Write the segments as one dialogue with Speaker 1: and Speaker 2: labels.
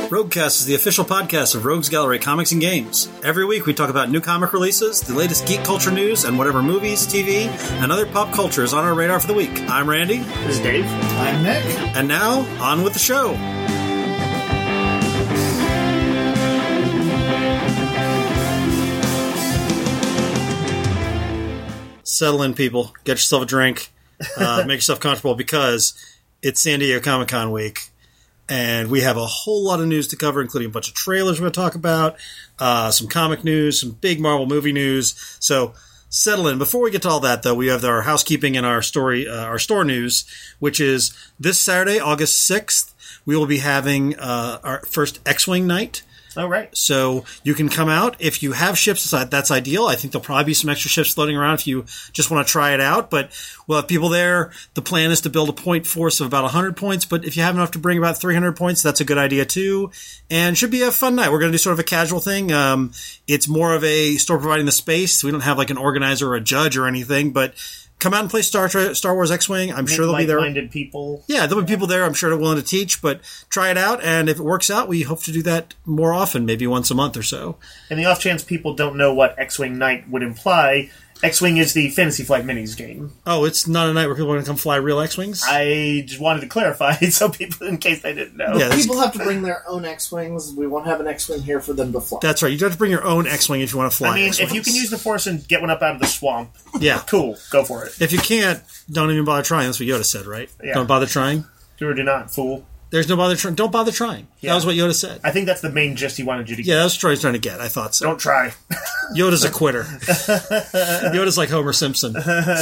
Speaker 1: Roguecast is the official podcast of Rogues Gallery Comics and Games. Every week we talk about new comic releases, the latest geek culture news, and whatever movies, TV, and other pop culture is on our radar for the week. I'm Randy.
Speaker 2: This is Dave.
Speaker 3: I'm Nick.
Speaker 1: And now, on with the show. Settle in, people. Get yourself a drink. Make yourself comfortable because it's San Diego Comic-Con week. And we have a whole lot of news to cover, including a bunch of trailers we're going to talk about, some comic news, some big Marvel movie news. So settle in. Before we get to all that, though, we have our housekeeping and our store news, which is this Saturday, August 6th, we will be having our first X-Wing night.
Speaker 2: Oh, right.
Speaker 1: So you can come out. If you have ships, that's ideal. I think there'll probably be some extra ships floating around if you just want to try it out. But we'll have people there. The plan is to build a point force of about 100 points. But if you have enough to bring about 300 points, that's a good idea too. And should be a fun night. We're going to do sort of a casual thing. It's more of a store providing the space. We don't have like an organizer or a judge or anything. But come out and play Star Wars X-Wing. I'm sure they'll be there.
Speaker 2: Like-minded people.
Speaker 1: Yeah, there'll be people there. I'm sure they're willing to teach, but try it out. And if it works out, we hope to do that more often, maybe once a month or so.
Speaker 2: And the off chance people don't know what X-Wing Night would imply, X-Wing is the Fantasy Flight Minis game.
Speaker 1: Oh, it's not a night where people are going to come fly real X-Wings?
Speaker 2: I just wanted to clarify so people, in case they didn't know.
Speaker 1: Yeah,
Speaker 3: People have to bring their own X-Wings. We won't have an X-Wing here for them to fly.
Speaker 1: That's right. You have to bring your own X-Wing if you want to fly.
Speaker 2: I mean,
Speaker 1: X-Wings.
Speaker 2: if you can use the Force and get one up out of the swamp,
Speaker 1: yeah,
Speaker 2: cool, go for it.
Speaker 1: If you can't, don't even bother trying. That's what Yoda said, right?
Speaker 2: Yeah.
Speaker 1: Don't bother trying.
Speaker 2: Do or do not, fool.
Speaker 1: There's no bother trying. Don't bother trying.
Speaker 2: Yeah.
Speaker 1: That was what Yoda said.
Speaker 2: I think that's the main gist he wanted you to get.
Speaker 1: Yeah, that's what Troy's trying to get. I thought so.
Speaker 2: Don't try.
Speaker 1: Yoda's a quitter. Yoda's like Homer Simpson.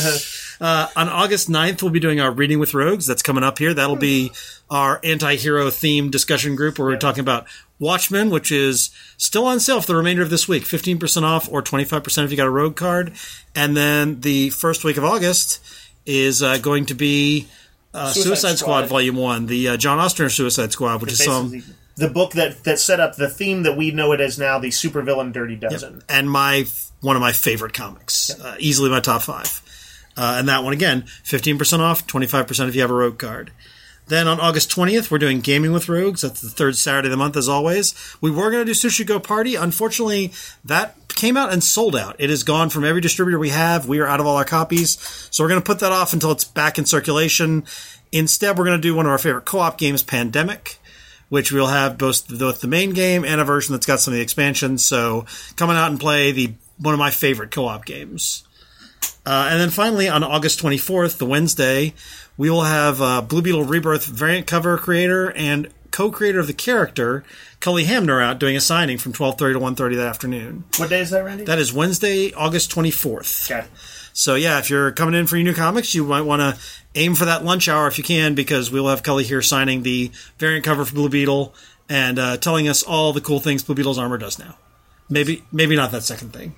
Speaker 1: On August 9th, we'll be doing our Reading with Rogues. That's coming up here. That'll be our anti-hero themed discussion group where we're talking about Watchmen, which is still on sale for the remainder of this week. 15% off or 25% if you got a Rogue card. And then the first week of August is going to be Suicide Squad Volume 1, the John Oster Suicide Squad, which is
Speaker 2: the book that set up the theme that we know it as now, the supervillain Dirty Dozen.
Speaker 1: Yep. And one of my favorite comics. Easily my top 5. And that one, again, 15% off, 25% if you have a Rogue card. Then on August 20th, we're doing Gaming with Rogues. That's the third Saturday of the month, as always. We were going to do Sushi Go Party. Unfortunately, that came out and sold out. It is gone from every distributor we have. We are out of all our copies. So we're going to put that off until it's back in circulation. Instead, we're going to do one of our favorite co-op games, Pandemic, which we'll have both the main game and a version that's got some of the expansions. So coming out and play one of my favorite co-op games. And then finally, on August 24th, the Wednesday, we will have Blue Beetle Rebirth variant cover creator and co-creator of the character, Cully Hamner, out doing a signing from 12:30 to 1:30 that afternoon.
Speaker 2: What day is that, Randy?
Speaker 1: That is Wednesday, August 24th.
Speaker 2: Okay.
Speaker 1: So yeah, if you're coming in for your new comics, you might want to aim for that lunch hour if you can, because we'll have Cully here signing the variant cover for Blue Beetle and telling us all the cool things Blue Beetle's armor does now. Maybe not that second thing.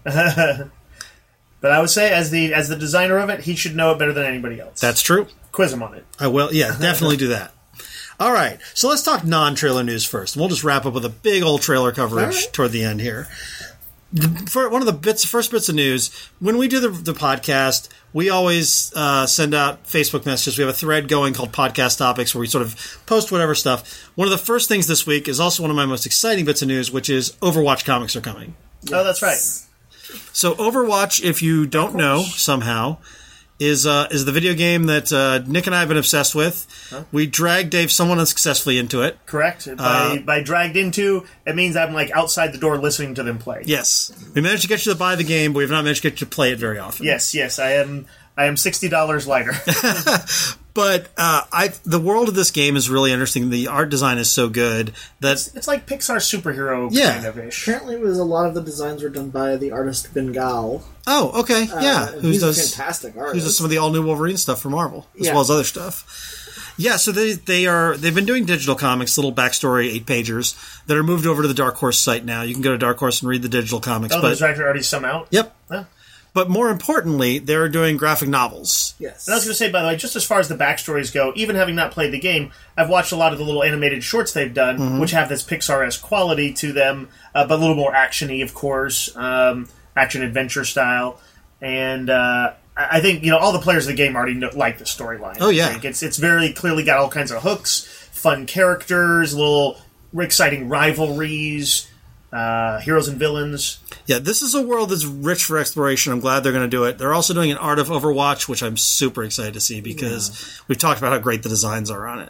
Speaker 2: But I would say, as the designer of it, he should know it better than anybody else.
Speaker 1: That's true.
Speaker 2: Quiz him on it.
Speaker 1: I will. Yeah, definitely do that. All right, so let's talk non-trailer news first. We'll just wrap up with a big old trailer coverage toward the end here. For one of the first bits of news, when we do the podcast, we always send out Facebook messages. We have a thread going called Podcast Topics where we sort of post whatever stuff. One of the first things this week is also one of my most exciting bits of news, which is Overwatch comics are coming.
Speaker 2: Yes. Oh, that's right.
Speaker 1: So Overwatch, if you don't know somehow, is the video game that Nick and I have been obsessed with. Huh? We dragged Dave somewhat unsuccessfully into it.
Speaker 2: Correct. By dragged into, it means I'm like outside the door listening to them play.
Speaker 1: Yes. We managed to get you to buy the game, but we've not managed to get you to play it very often.
Speaker 2: Yes. I am $60 lighter.
Speaker 1: But the world of this game is really interesting. The art design is so good that
Speaker 2: it's like Pixar superhero kind of ish.
Speaker 3: Apparently, a lot of the designs were done by the artist Bengal.
Speaker 1: Oh, okay, yeah.
Speaker 3: He's a fantastic artist.
Speaker 1: Who does some of the all new Wolverine stuff for Marvel, as well as other stuff. Yeah, so they've been doing digital comics, little backstory 8-pagers that are moved over to the Dark Horse site now. You can go to Dark Horse and read the digital comics.
Speaker 2: Oh, there's already some out?
Speaker 1: Yep.
Speaker 2: Huh.
Speaker 1: But more importantly, they're doing graphic novels.
Speaker 3: Yes.
Speaker 2: And I was going to say, by the way, just as far as the backstories go, even having not played the game, I've watched a lot of the little animated shorts they've done, which have this Pixar-esque quality to them, but a little more action-y, of course, action-adventure style. And I think all the players of the game already like the storyline.
Speaker 1: Oh, yeah.
Speaker 2: I think it's very clearly got all kinds of hooks, fun characters, little exciting rivalries, heroes and villains.
Speaker 1: Yeah, this is a world that's rich for exploration. I'm glad they're going to do it. They're also doing an Art of Overwatch, which I'm super excited to see because we've talked about how great the designs are on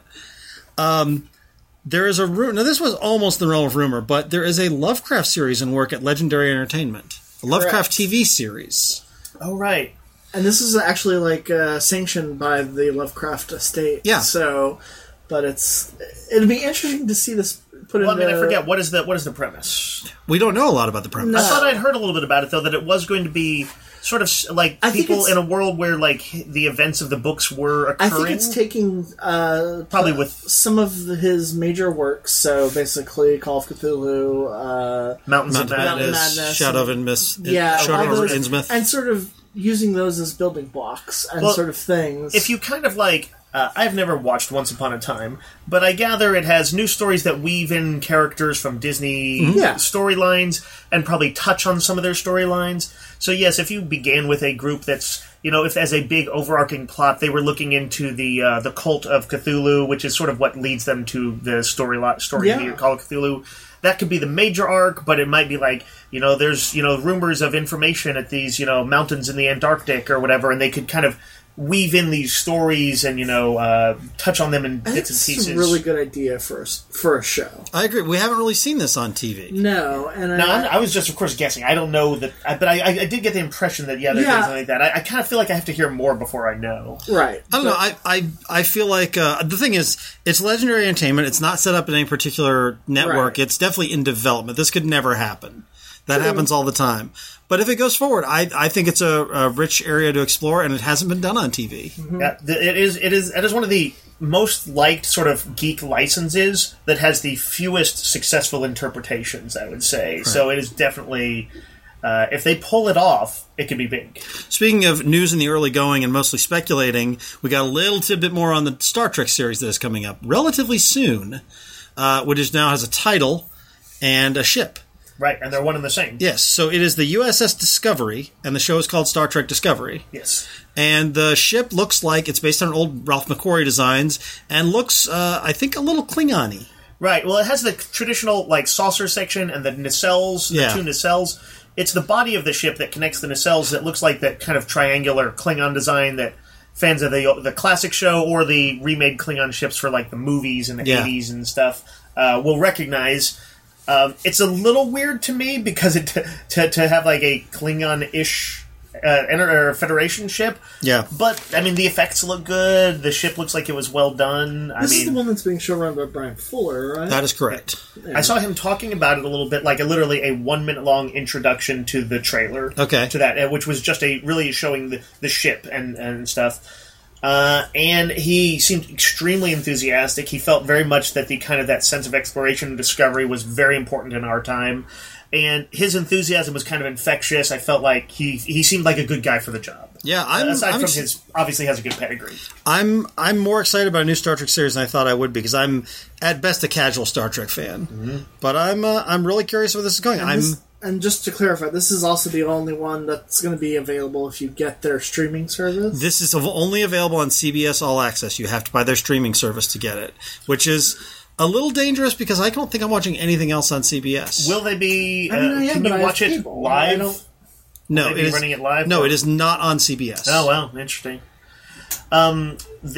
Speaker 1: it. There is a rumor. Now, this was almost the realm of rumor, but there is a Lovecraft series in work at Legendary Entertainment. A Lovecraft TV series.
Speaker 2: Oh, right.
Speaker 3: And this is actually like sanctioned by the Lovecraft estate.
Speaker 1: Yeah.
Speaker 3: So, but it'd be interesting to see this put in.
Speaker 2: Well, I mean, I forget what is the premise.
Speaker 1: We don't know a lot about the premise.
Speaker 3: No.
Speaker 2: I thought I'd heard a little bit about it though, that it was going to be sort of like
Speaker 3: I think
Speaker 2: people
Speaker 3: it's-
Speaker 2: in a world where like the events of the books were
Speaker 3: I
Speaker 2: occurring.
Speaker 3: think it's taking
Speaker 2: Probably with
Speaker 3: some of his major works. So basically, Call of Cthulhu,
Speaker 2: Mountains of
Speaker 1: Mountain
Speaker 2: Madness.
Speaker 3: Madness.
Speaker 1: Shadow of Innsmouth.
Speaker 3: yeah,
Speaker 1: Shadow
Speaker 3: all
Speaker 1: of
Speaker 3: those,
Speaker 1: Innsmouth.
Speaker 3: and sort of using those as building blocks and
Speaker 2: Well,
Speaker 3: sort of things.
Speaker 2: If you kind of like, I've never watched Once Upon a Time, but I gather it has new stories that weave in characters from Disney
Speaker 3: Yeah.
Speaker 2: storylines and probably touch on some of their storylines. So yes, if you began with a group that's, if as a big overarching plot they were looking into the cult of Cthulhu, which is sort of what leads them to the story
Speaker 3: Yeah.
Speaker 2: of Call of Cthulhu. That could be the major arc, but it might be like, there's, rumors of information at these, mountains in the Antarctic or whatever, and they could kind of weave in these stories and, touch on them in
Speaker 3: I think
Speaker 2: bits and
Speaker 3: this
Speaker 2: pieces.
Speaker 3: is a really good idea for a show.
Speaker 1: I agree. We haven't really seen this on TV.
Speaker 3: No, and
Speaker 2: Now, I was just, of course, guessing. I don't know that, but I did get the impression that, there's
Speaker 3: Yeah.
Speaker 2: something like that. I kind of feel like I have to hear more before I know.
Speaker 3: right.
Speaker 1: I don't know. I feel like the thing is, it's Legendary Entertainment. It's not set up in any particular network.
Speaker 3: Right.
Speaker 1: It's definitely in development. This could never happen. That happens all the time. But if it goes forward, I think it's a rich area to explore, and it hasn't been done on TV.
Speaker 2: Yeah, it is one of the most liked sort of geek licenses that has the fewest successful interpretations, I would say. Right. So it is definitely, if they pull it off, it could be big.
Speaker 1: Speaking of news in the early going and mostly speculating, we got a little tidbit more on the Star Trek series that is coming up relatively soon, which now has a title and a ship.
Speaker 2: Right, and they're one and the same.
Speaker 1: Yes, so it is the USS Discovery, and the show is called Star Trek Discovery.
Speaker 2: Yes.
Speaker 1: And the ship looks like it's based on old Ralph McQuarrie designs, and looks, I think, a little Klingon-y.
Speaker 2: Right, well, it has the traditional, saucer section and the nacelles, the two nacelles. It's the body of the ship that connects the nacelles that looks like that kind of triangular Klingon design that fans of the classic show or the remade Klingon ships for, the movies in the 80s and stuff will recognize. It's a little weird to me because to have a Klingon-ish Federation ship.
Speaker 1: Yeah.
Speaker 2: But, the effects look good. The ship looks like it was well done.
Speaker 3: This is the one that's being showrun by Brian Fuller, right?
Speaker 1: That is correct.
Speaker 2: I saw him talking about it a little bit, literally a 1 minute long introduction to the trailer.
Speaker 1: Okay.
Speaker 2: To that, which was just really showing the ship and stuff. And he seemed extremely enthusiastic. He felt very much that that sense of exploration and discovery was very important in our time. And his enthusiasm was kind of infectious. I felt like he seemed like a good guy for the job.
Speaker 1: Yeah,
Speaker 2: aside from his obviously has a good pedigree.
Speaker 1: I'm more excited about a new Star Trek series than I thought I would be because I'm at best a casual Star Trek fan. Mm-hmm. But I'm really curious where this is going.
Speaker 3: And just to clarify, this is also the only one that's going to be available if you get their streaming service?
Speaker 1: This is only available on CBS All Access. You have to buy their streaming service to get it, which is a little dangerous because I don't think I'm watching anything else on CBS.
Speaker 2: Will they be...
Speaker 3: can
Speaker 2: you watch it live?
Speaker 1: No,
Speaker 2: it is running it live.
Speaker 1: No, it is not on CBS.
Speaker 2: Oh, well, interesting.
Speaker 3: And it's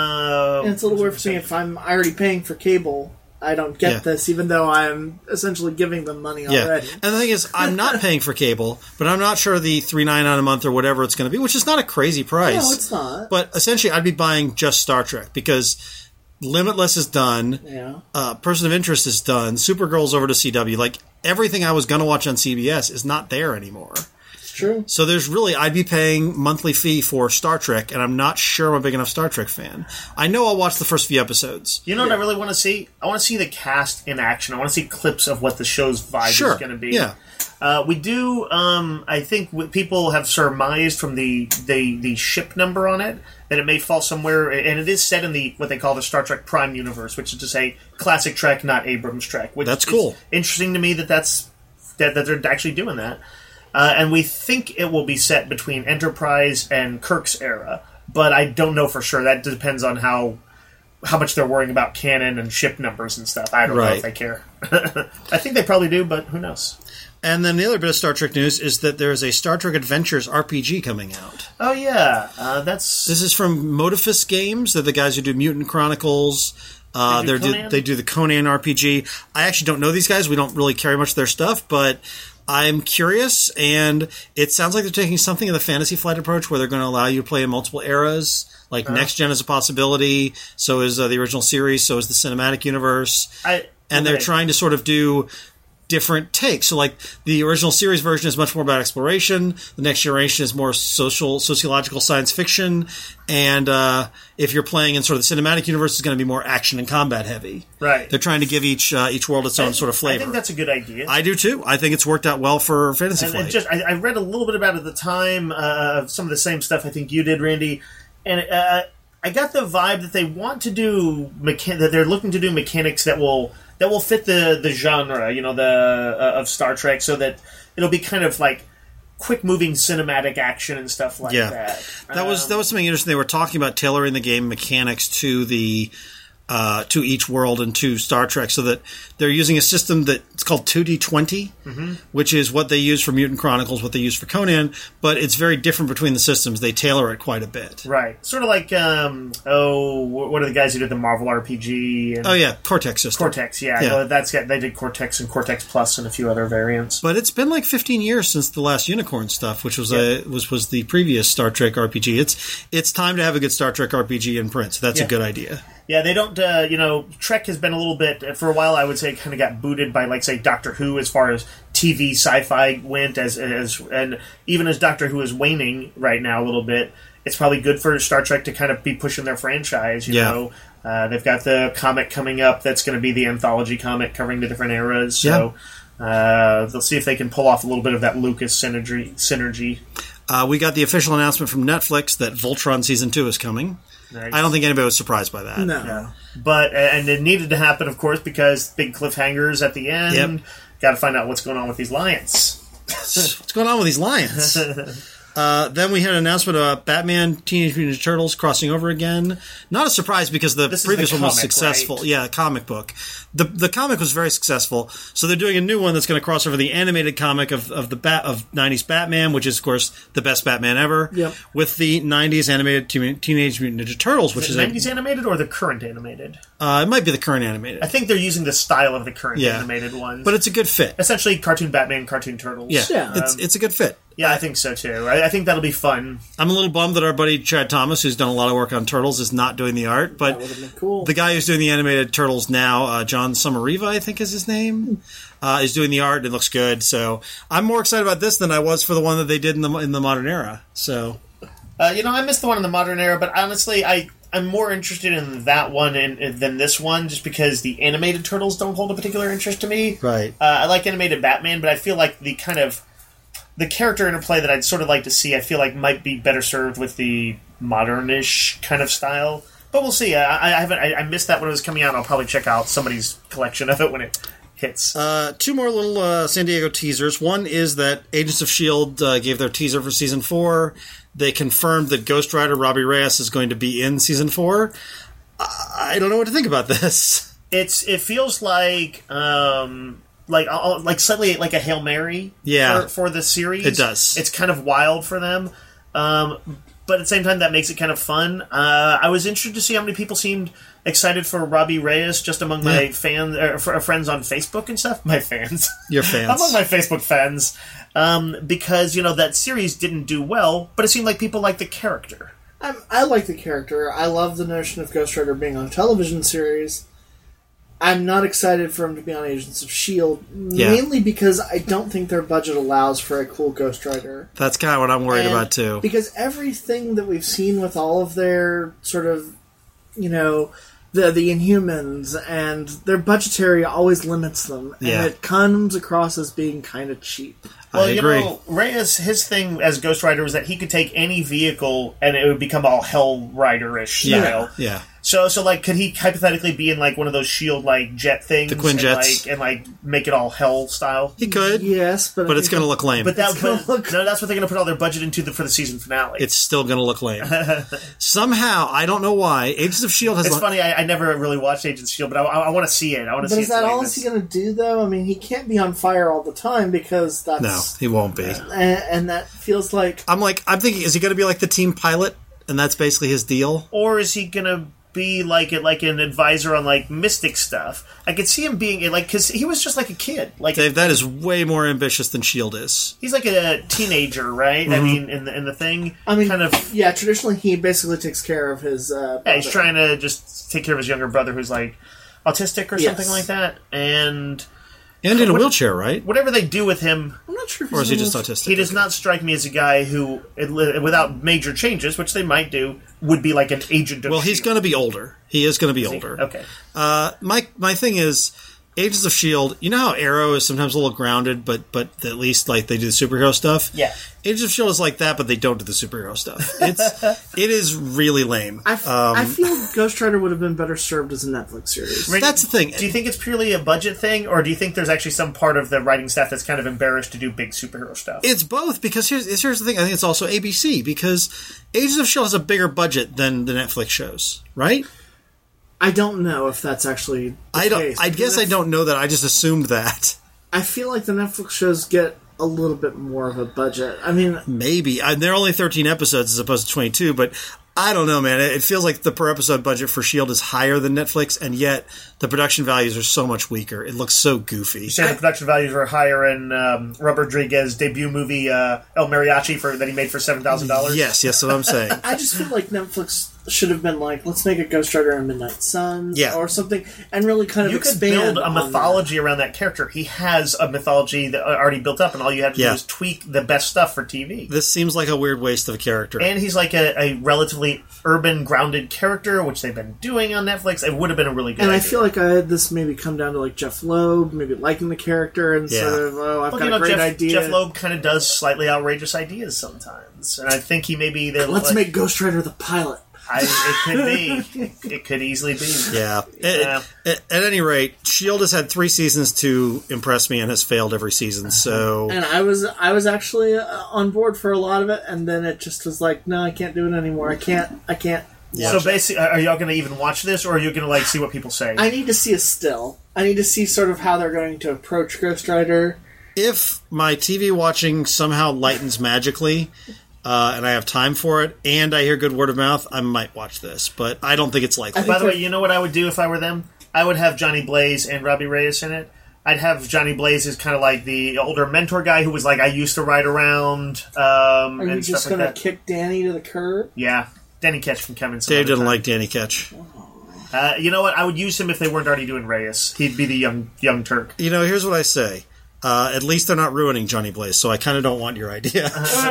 Speaker 3: a little weird for me if I'm already paying for cable... I don't get this, even though I'm essentially giving them money already.
Speaker 1: And the thing is, I'm not paying for cable, but I'm not sure the $3.99 a month or whatever it's going to be, which is not a crazy price.
Speaker 3: No, it's not.
Speaker 1: But essentially, I'd be buying just Star Trek because Limitless is done.
Speaker 3: Yeah.
Speaker 1: Person of Interest is done. Supergirl's over to CW. Everything I was going to watch on CBS is not there anymore.
Speaker 3: True.
Speaker 1: So I'd be paying monthly fee for Star Trek, and I'm not sure I'm a big enough Star Trek fan. I know I'll watch the first few episodes.
Speaker 2: You know what I really want to see? I want to see the cast in action. I want to see clips of what the show's vibe is going to be.
Speaker 1: Yeah.
Speaker 2: We do, I think people have surmised from the ship number on it that it may fall somewhere, and it is set in what they call the Star Trek Prime universe, which is to say classic Trek, not Abrams Trek. Which
Speaker 1: That's cool.
Speaker 2: Is interesting to me that they're actually doing that. And we think it will be set between Enterprise and Kirk's era, but I don't know for sure. That depends on how how much they're worrying about canon and ship numbers and stuff. I don't know if they care. I think they probably do, but who knows?
Speaker 1: And then the other bit of Star Trek news is that there is a Star Trek Adventures RPG coming out.
Speaker 2: Oh, yeah. This
Speaker 1: is from Motifus Games. They're the guys who do Mutant Chronicles. They do the Conan RPG. I actually don't know these guys. We don't really carry much of their stuff, but I'm curious, and it sounds like they're taking something of the Fantasy Flight approach where they're going to allow you to play in multiple eras. Like, Next Gen is a possibility, so is the original series, so is the cinematic universe. They're trying to sort of do different takes. So, like, the original series version is much more about exploration. The Next Generation is more sociological science fiction. And if you're playing in sort of the cinematic universe, it's going to be more action and combat heavy.
Speaker 2: Right.
Speaker 1: They're trying to give each world its own sort of flavor.
Speaker 2: I think that's a good idea.
Speaker 1: I do, too. I think it's worked out well for Fantasy Flight.
Speaker 2: I read a little bit about it at the time, some of the same stuff I think you did, Randy. And I got the vibe that they want to do, that they're looking to do mechanics that will fit the genre, of Star Trek, so that it'll be kind of like quick-moving cinematic action and stuff like that.
Speaker 1: That was something interesting. They were talking about tailoring the game mechanics to the to each world and to Star Trek, so that they're using a system that it's called 2D20, which is what they use for Mutant Chronicles, what they use for Conan, but it's very different between the systems. They tailor it quite a bit.
Speaker 2: Right. Sort of like, what are the guys who did the Marvel RPG? And
Speaker 1: Cortex system.
Speaker 2: Cortex, yeah. They did Cortex and Cortex Plus and a few other variants.
Speaker 1: But it's been like 15 years since the last Unicorn stuff, which was was the previous Star Trek RPG. It's time to have a good Star Trek RPG in print, so that's a good idea.
Speaker 2: Yeah, they don't, Trek has been a little bit, for a while I would say, kind of got booted by, like, say, Doctor Who as far as TV sci-fi went, and even as Doctor Who is waning right now a little bit, it's probably good for Star Trek to kind of be pushing their franchise, you know. They've got the comic coming up that's going to be the anthology comic covering the different eras, so they'll see if they can pull off a little bit of that Lucas synergy.
Speaker 1: We got the official announcement from Netflix that Voltron Season 2 is coming. Nice. I don't think anybody was surprised by that.
Speaker 3: No.
Speaker 2: Yeah. But, and it needed to happen, of course, because big cliffhangers at the end. Yep. Got to find out what's going on with these lions.
Speaker 1: What's going on with these lions? Then we had an announcement about Batman, Teenage Mutant Ninja Turtles crossing over again. Not a surprise because the previous one was successful. Right? Yeah, comic book. The comic was very successful, so they're doing a new one that's going to cross over the animated comic of 90s Batman, which is, of course, the best Batman ever, with the 90s animated Teenage Mutant Ninja Turtles, which is
Speaker 2: 90s animated or the current animated?
Speaker 1: It might be the current animated.
Speaker 2: I think they're using the style of the current animated ones.
Speaker 1: But it's a good fit.
Speaker 2: Essentially, cartoon Batman, cartoon Turtles.
Speaker 1: Yeah. It's a good fit.
Speaker 2: Yeah, I think so, too. I think that'll be fun.
Speaker 1: I'm a little bummed that our buddy Chad Thomas, who's done a lot of work on Turtles, is not doing the art. But
Speaker 3: that would have been cool.
Speaker 1: The guy who's doing the animated Turtles now, John Somariva, I think is his name, is doing the art, and it looks good. So I'm more excited about this than I was for the one that they did in the modern era. So,
Speaker 2: I missed the one in the modern era, but honestly, I'm more interested in that one than this one, just because the animated Turtles don't hold a particular interest to me.
Speaker 1: Right.
Speaker 2: I like animated Batman, but I feel like the character interplay that I'd sort of like to see, I feel like might be better served with the modern-ish kind of style. But we'll see. I missed that when it was coming out. I'll probably check out somebody's collection of it when it hits.
Speaker 1: Two more little San Diego teasers. One is that Agents of S.H.I.E.L.D. gave their teaser for Season 4. They confirmed that Ghost Rider Robbie Reyes is going to be in Season 4. I don't know what to think about this.
Speaker 2: It feels like slightly like a Hail Mary for the series.
Speaker 1: It does.
Speaker 2: It's kind of wild for them. But at the same time, that makes it kind of fun. I was interested to see how many people seemed excited for Robbie Reyes just among my fans, friends on Facebook and stuff. My fans.
Speaker 1: Your fans.
Speaker 2: Among my Facebook fans. Because, that series didn't do well, but it seemed like people liked the character.
Speaker 3: I like the character. I love the notion of Ghost Rider being on a television series. I'm not excited for him to be on Agents of S.H.I.E.L.D., mainly because I don't think their budget allows for a cool Ghost Rider.
Speaker 1: That's kind of what I'm worried about, too.
Speaker 3: Because everything that we've seen with all of their sort of, the Inhumans, and their budgetary always limits them, and it comes across as being kind of cheap.
Speaker 2: Well, I agree. Reyes, his thing as Ghost Rider was that he could take any vehicle and it would become all Hell Rider-ish style.
Speaker 1: Yeah.
Speaker 2: So like, could he hypothetically be in like one of those Shield like jet things,
Speaker 1: the Quinjets,
Speaker 2: and like make it all Hell style?
Speaker 1: He could,
Speaker 3: yes, but
Speaker 1: it's going to look lame.
Speaker 2: But that's what they're going to put all their budget into for the season finale.
Speaker 1: It's still going to look lame. Somehow, I don't know why. Agents of Shield has.
Speaker 2: It's funny. I never really watched Agents of Shield, but I want to see it. I want to see.
Speaker 3: But is that all is he going to do though? I mean, he can't be on fire all the time because that's
Speaker 1: no, he won't be.
Speaker 3: And that feels like
Speaker 1: I'm thinking, is he going to be like the team pilot, and that's basically his deal,
Speaker 2: or is he going to be like an advisor on like mystic stuff? I could see him being like, because he was just like a kid. Like
Speaker 1: Dave, that is way more ambitious than Shield is.
Speaker 2: He's like a teenager, right?
Speaker 1: Mm-hmm.
Speaker 2: I mean, in the thing.
Speaker 3: I mean,
Speaker 2: kind of.
Speaker 3: Yeah, traditionally he basically takes care of his.
Speaker 2: Yeah, he's trying to just take care of his younger brother who's like autistic or something like that, and
Speaker 1: in a wheelchair, right?
Speaker 2: Whatever they do with him,
Speaker 3: I'm not sure if
Speaker 1: or is he just autistic?
Speaker 2: He does not strike me as a guy who, without major changes, which they might do, would be like an agent of
Speaker 1: Well, he's going to be older. He is going to be older.
Speaker 2: Okay.
Speaker 1: My thing is, Agents of S.H.I.E.L.D., you know how Arrow is sometimes a little grounded, but at least like they do the superhero stuff?
Speaker 2: Yeah.
Speaker 1: Agents of S.H.I.E.L.D. is like that, but they don't do the superhero stuff. It is really lame.
Speaker 3: I feel Ghost Rider would have been better served as a Netflix series.
Speaker 1: That's the thing.
Speaker 2: Do you think it's purely a budget thing, or do you think there's actually some part of the writing staff that's kind of embarrassed to do big superhero stuff?
Speaker 1: It's both, because here's the thing. I think it's also ABC, because Agents of S.H.I.E.L.D. has a bigger budget than the Netflix shows, right?
Speaker 3: I don't know if that's actually the case.
Speaker 1: I guess I don't know that. I just assumed that.
Speaker 3: I feel like the Netflix shows get a little bit more of a budget. I mean,
Speaker 1: maybe. They're only 13 episodes as opposed to 22, but I don't know, man. It feels like the per episode budget for S.H.I.E.L.D. is higher than Netflix, and yet the production values are so much weaker. It looks so goofy.
Speaker 2: You said the production values were higher in Robert Rodriguez's debut movie, El Mariachi, that he made for $7,000?
Speaker 1: Yes, that's what I'm saying.
Speaker 3: I just feel like Netflix should have been like, let's make a Ghost Rider and Midnight Suns or something, and really kind of expand.
Speaker 2: You could build a mythology around that character. He has a mythology that already built up, and all you have to do is tweak the best stuff for TV.
Speaker 1: This seems like a weird waste of a character.
Speaker 2: And he's like a relatively urban, grounded character, which they've been doing on Netflix. It would have been a really good idea.
Speaker 3: I feel like I had this maybe come down to like Jeff Loeb, maybe liking the character, and sort of, I've got a great idea.
Speaker 2: Jeff Loeb kind of does slightly outrageous ideas sometimes, and I think he maybe...
Speaker 3: Let's make Ghost Rider the pilot.
Speaker 2: It could be. It could easily be.
Speaker 1: Yeah. At any rate, S.H.I.E.L.D. has had 3 seasons to impress me and has failed every season. So,
Speaker 3: and I was actually on board for a lot of it, and then it just was like, no, I can't do it anymore. I can't.
Speaker 2: So basically, are y'all going to even watch this, or are you going to like see what people say?
Speaker 3: I need to see a still. I need to see sort of how they're going to approach Ghost Rider.
Speaker 1: If my TV watching somehow lightens magically, and I have time for it, and I hear good word of mouth, I might watch this. But I don't think it's likely.
Speaker 2: By the way, you know what I would do if I were them? I would have Johnny Blaze and Robbie Reyes in it. I'd have Johnny Blaze as kind of like the older mentor guy who was like, I used to ride around.
Speaker 3: Are you just going to kick Danny to the curb?
Speaker 2: Yeah. Danny Ketch can come in.
Speaker 1: Dave didn't like Danny Ketch.
Speaker 2: You know what? I would use him if they weren't already doing Reyes. He'd be the young Turk.
Speaker 1: You know, here's what I say. At least they're not ruining Johnny Blaze, so I kind of don't want your idea.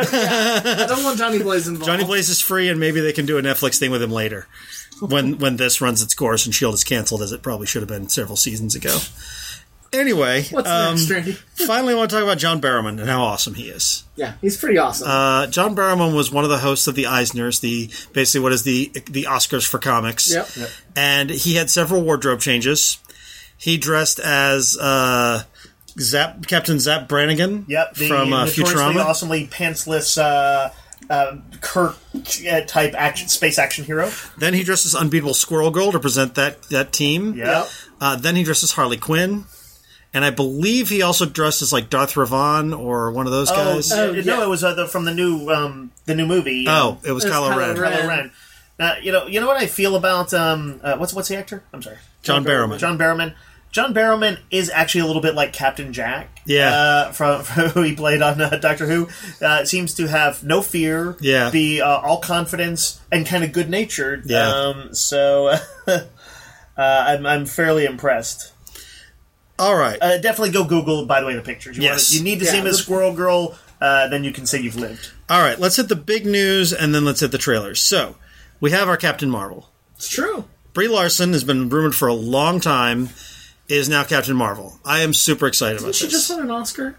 Speaker 3: I don't want Johnny Blaze involved.
Speaker 1: Johnny Blaze is free, and maybe they can do a Netflix thing with him later. When this runs its course and S.H.I.E.L.D. is canceled, as it probably should have been several seasons ago. Anyway,
Speaker 3: what's next, Randy?
Speaker 1: Finally, I want to talk about John Barrowman and how awesome he is.
Speaker 3: Yeah, he's pretty awesome.
Speaker 1: John Barrowman was one of the hosts of the Eisners, basically what is the Oscars for comics.
Speaker 3: Yep.
Speaker 1: And he had several wardrobe changes. He dressed as Captain Zap Brannigan from Futurama.
Speaker 2: Awesomely pantsless Kirk type space action hero.
Speaker 1: Then he dressed as Unbeatable Squirrel Girl to present that team.
Speaker 2: Yep.
Speaker 1: Then he dressed as Harley Quinn. And I believe he also dressed as like Darth Revan or one of those guys.
Speaker 2: No, it was from the new movie.
Speaker 1: It was Kylo Ren.
Speaker 2: Kylo Ren. You know what I feel about what's the actor? I'm sorry,
Speaker 1: John Barrowman.
Speaker 2: John Barrowman is actually a little bit like Captain Jack.
Speaker 1: Yeah,
Speaker 2: from who he played on Doctor Who. Seems to have no fear.
Speaker 1: Yeah,
Speaker 2: be all confidence and kind of good natured.
Speaker 1: Yeah.
Speaker 2: So I'm fairly impressed.
Speaker 1: All right.
Speaker 2: Definitely go Google, by the way, the pictures. You need to see him as Squirrel Girl, then you can say you've lived.
Speaker 1: All right, let's hit the big news, and then let's hit the trailers. So, we have our Captain Marvel.
Speaker 3: It's true.
Speaker 1: Brie Larson has been rumored for a long time, is now Captain Marvel. I am super excited about this.
Speaker 3: Did she just win an Oscar?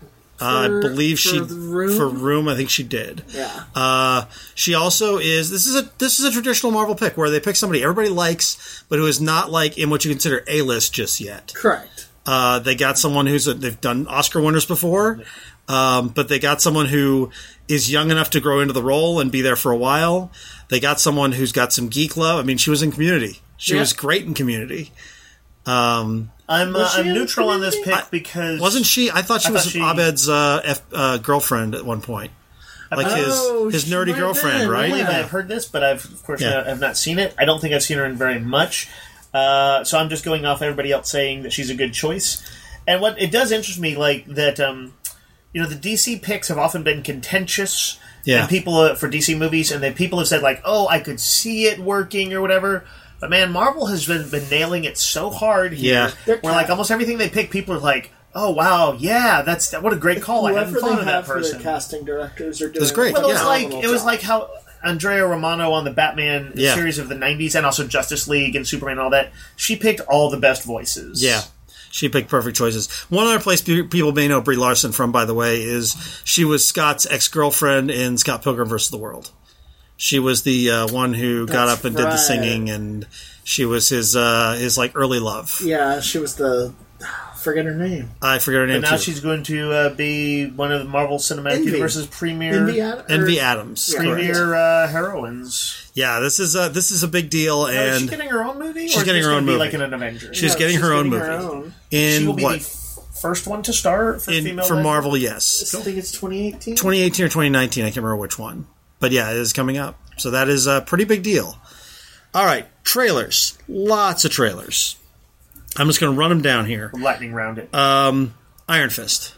Speaker 1: I believe
Speaker 3: for Room?
Speaker 1: for Room. I think she did.
Speaker 3: Yeah.
Speaker 1: She also is. This is a traditional Marvel pick where they pick somebody everybody likes, but who is not like in what you consider A-list just yet.
Speaker 3: Correct.
Speaker 1: They got someone they've done Oscar winners before, but they got someone who is young enough to grow into the role and be there for a while. They got someone who's got some geek love. I mean, she was in Community. She was great in Community.
Speaker 2: I'm neutral on this pick because
Speaker 1: wasn't she? I thought she was Abed's girlfriend at one point, like his nerdy girlfriend, right?
Speaker 2: I believe I've heard this, but I've not seen it. I don't think I've seen her in very much. So I'm just going off everybody else saying that she's a good choice. And what it does interest me, like that, the DC picks have often been contentious.
Speaker 1: Yeah.
Speaker 2: And people for DC movies, and people have said like, "Oh, I could see it working" or whatever. But man, Marvel has been nailing it so hard here.
Speaker 1: Yeah.
Speaker 2: Where like almost everything they pick, people are like, "Oh wow, yeah, what a great call! I hadn't thought of that person."
Speaker 3: The casting directors are doing.
Speaker 1: It was great.
Speaker 2: Well,
Speaker 1: Yeah.
Speaker 2: it was like how Andrea Romano on the Batman series of the '90s, and also Justice League and Superman and all that. She picked all the best voices.
Speaker 1: Yeah. She picked perfect choices. One other place people may know Brie Larson from, by the way, is she was Scott's ex-girlfriend in Scott Pilgrim vs. the World. She was the one who got up and did the singing, and she was his like early love.
Speaker 3: Yeah, she was forget her name.
Speaker 1: I forget her name
Speaker 2: But now
Speaker 1: too.
Speaker 2: she's going to be one of the Marvel Cinematic Universe's premier
Speaker 1: Envy Adams,
Speaker 2: premier heroines.
Speaker 1: Yeah, this is a big deal,
Speaker 2: Is
Speaker 1: and
Speaker 2: she getting her own movie?
Speaker 1: She's getting her own movie,
Speaker 2: like in an Avengers.
Speaker 1: She's getting her own movie.
Speaker 2: She will be
Speaker 1: what?
Speaker 2: the first one to star for female
Speaker 1: for
Speaker 2: led?
Speaker 1: Marvel. Yes,
Speaker 3: I think it's 2018.
Speaker 1: 2018 or 2019. I can't remember which one, but yeah, it is coming up. So that is a pretty big deal. All right, trailers. Lots of trailers. I'm just going to run them down here.
Speaker 2: Lightning round it.
Speaker 1: Iron Fist.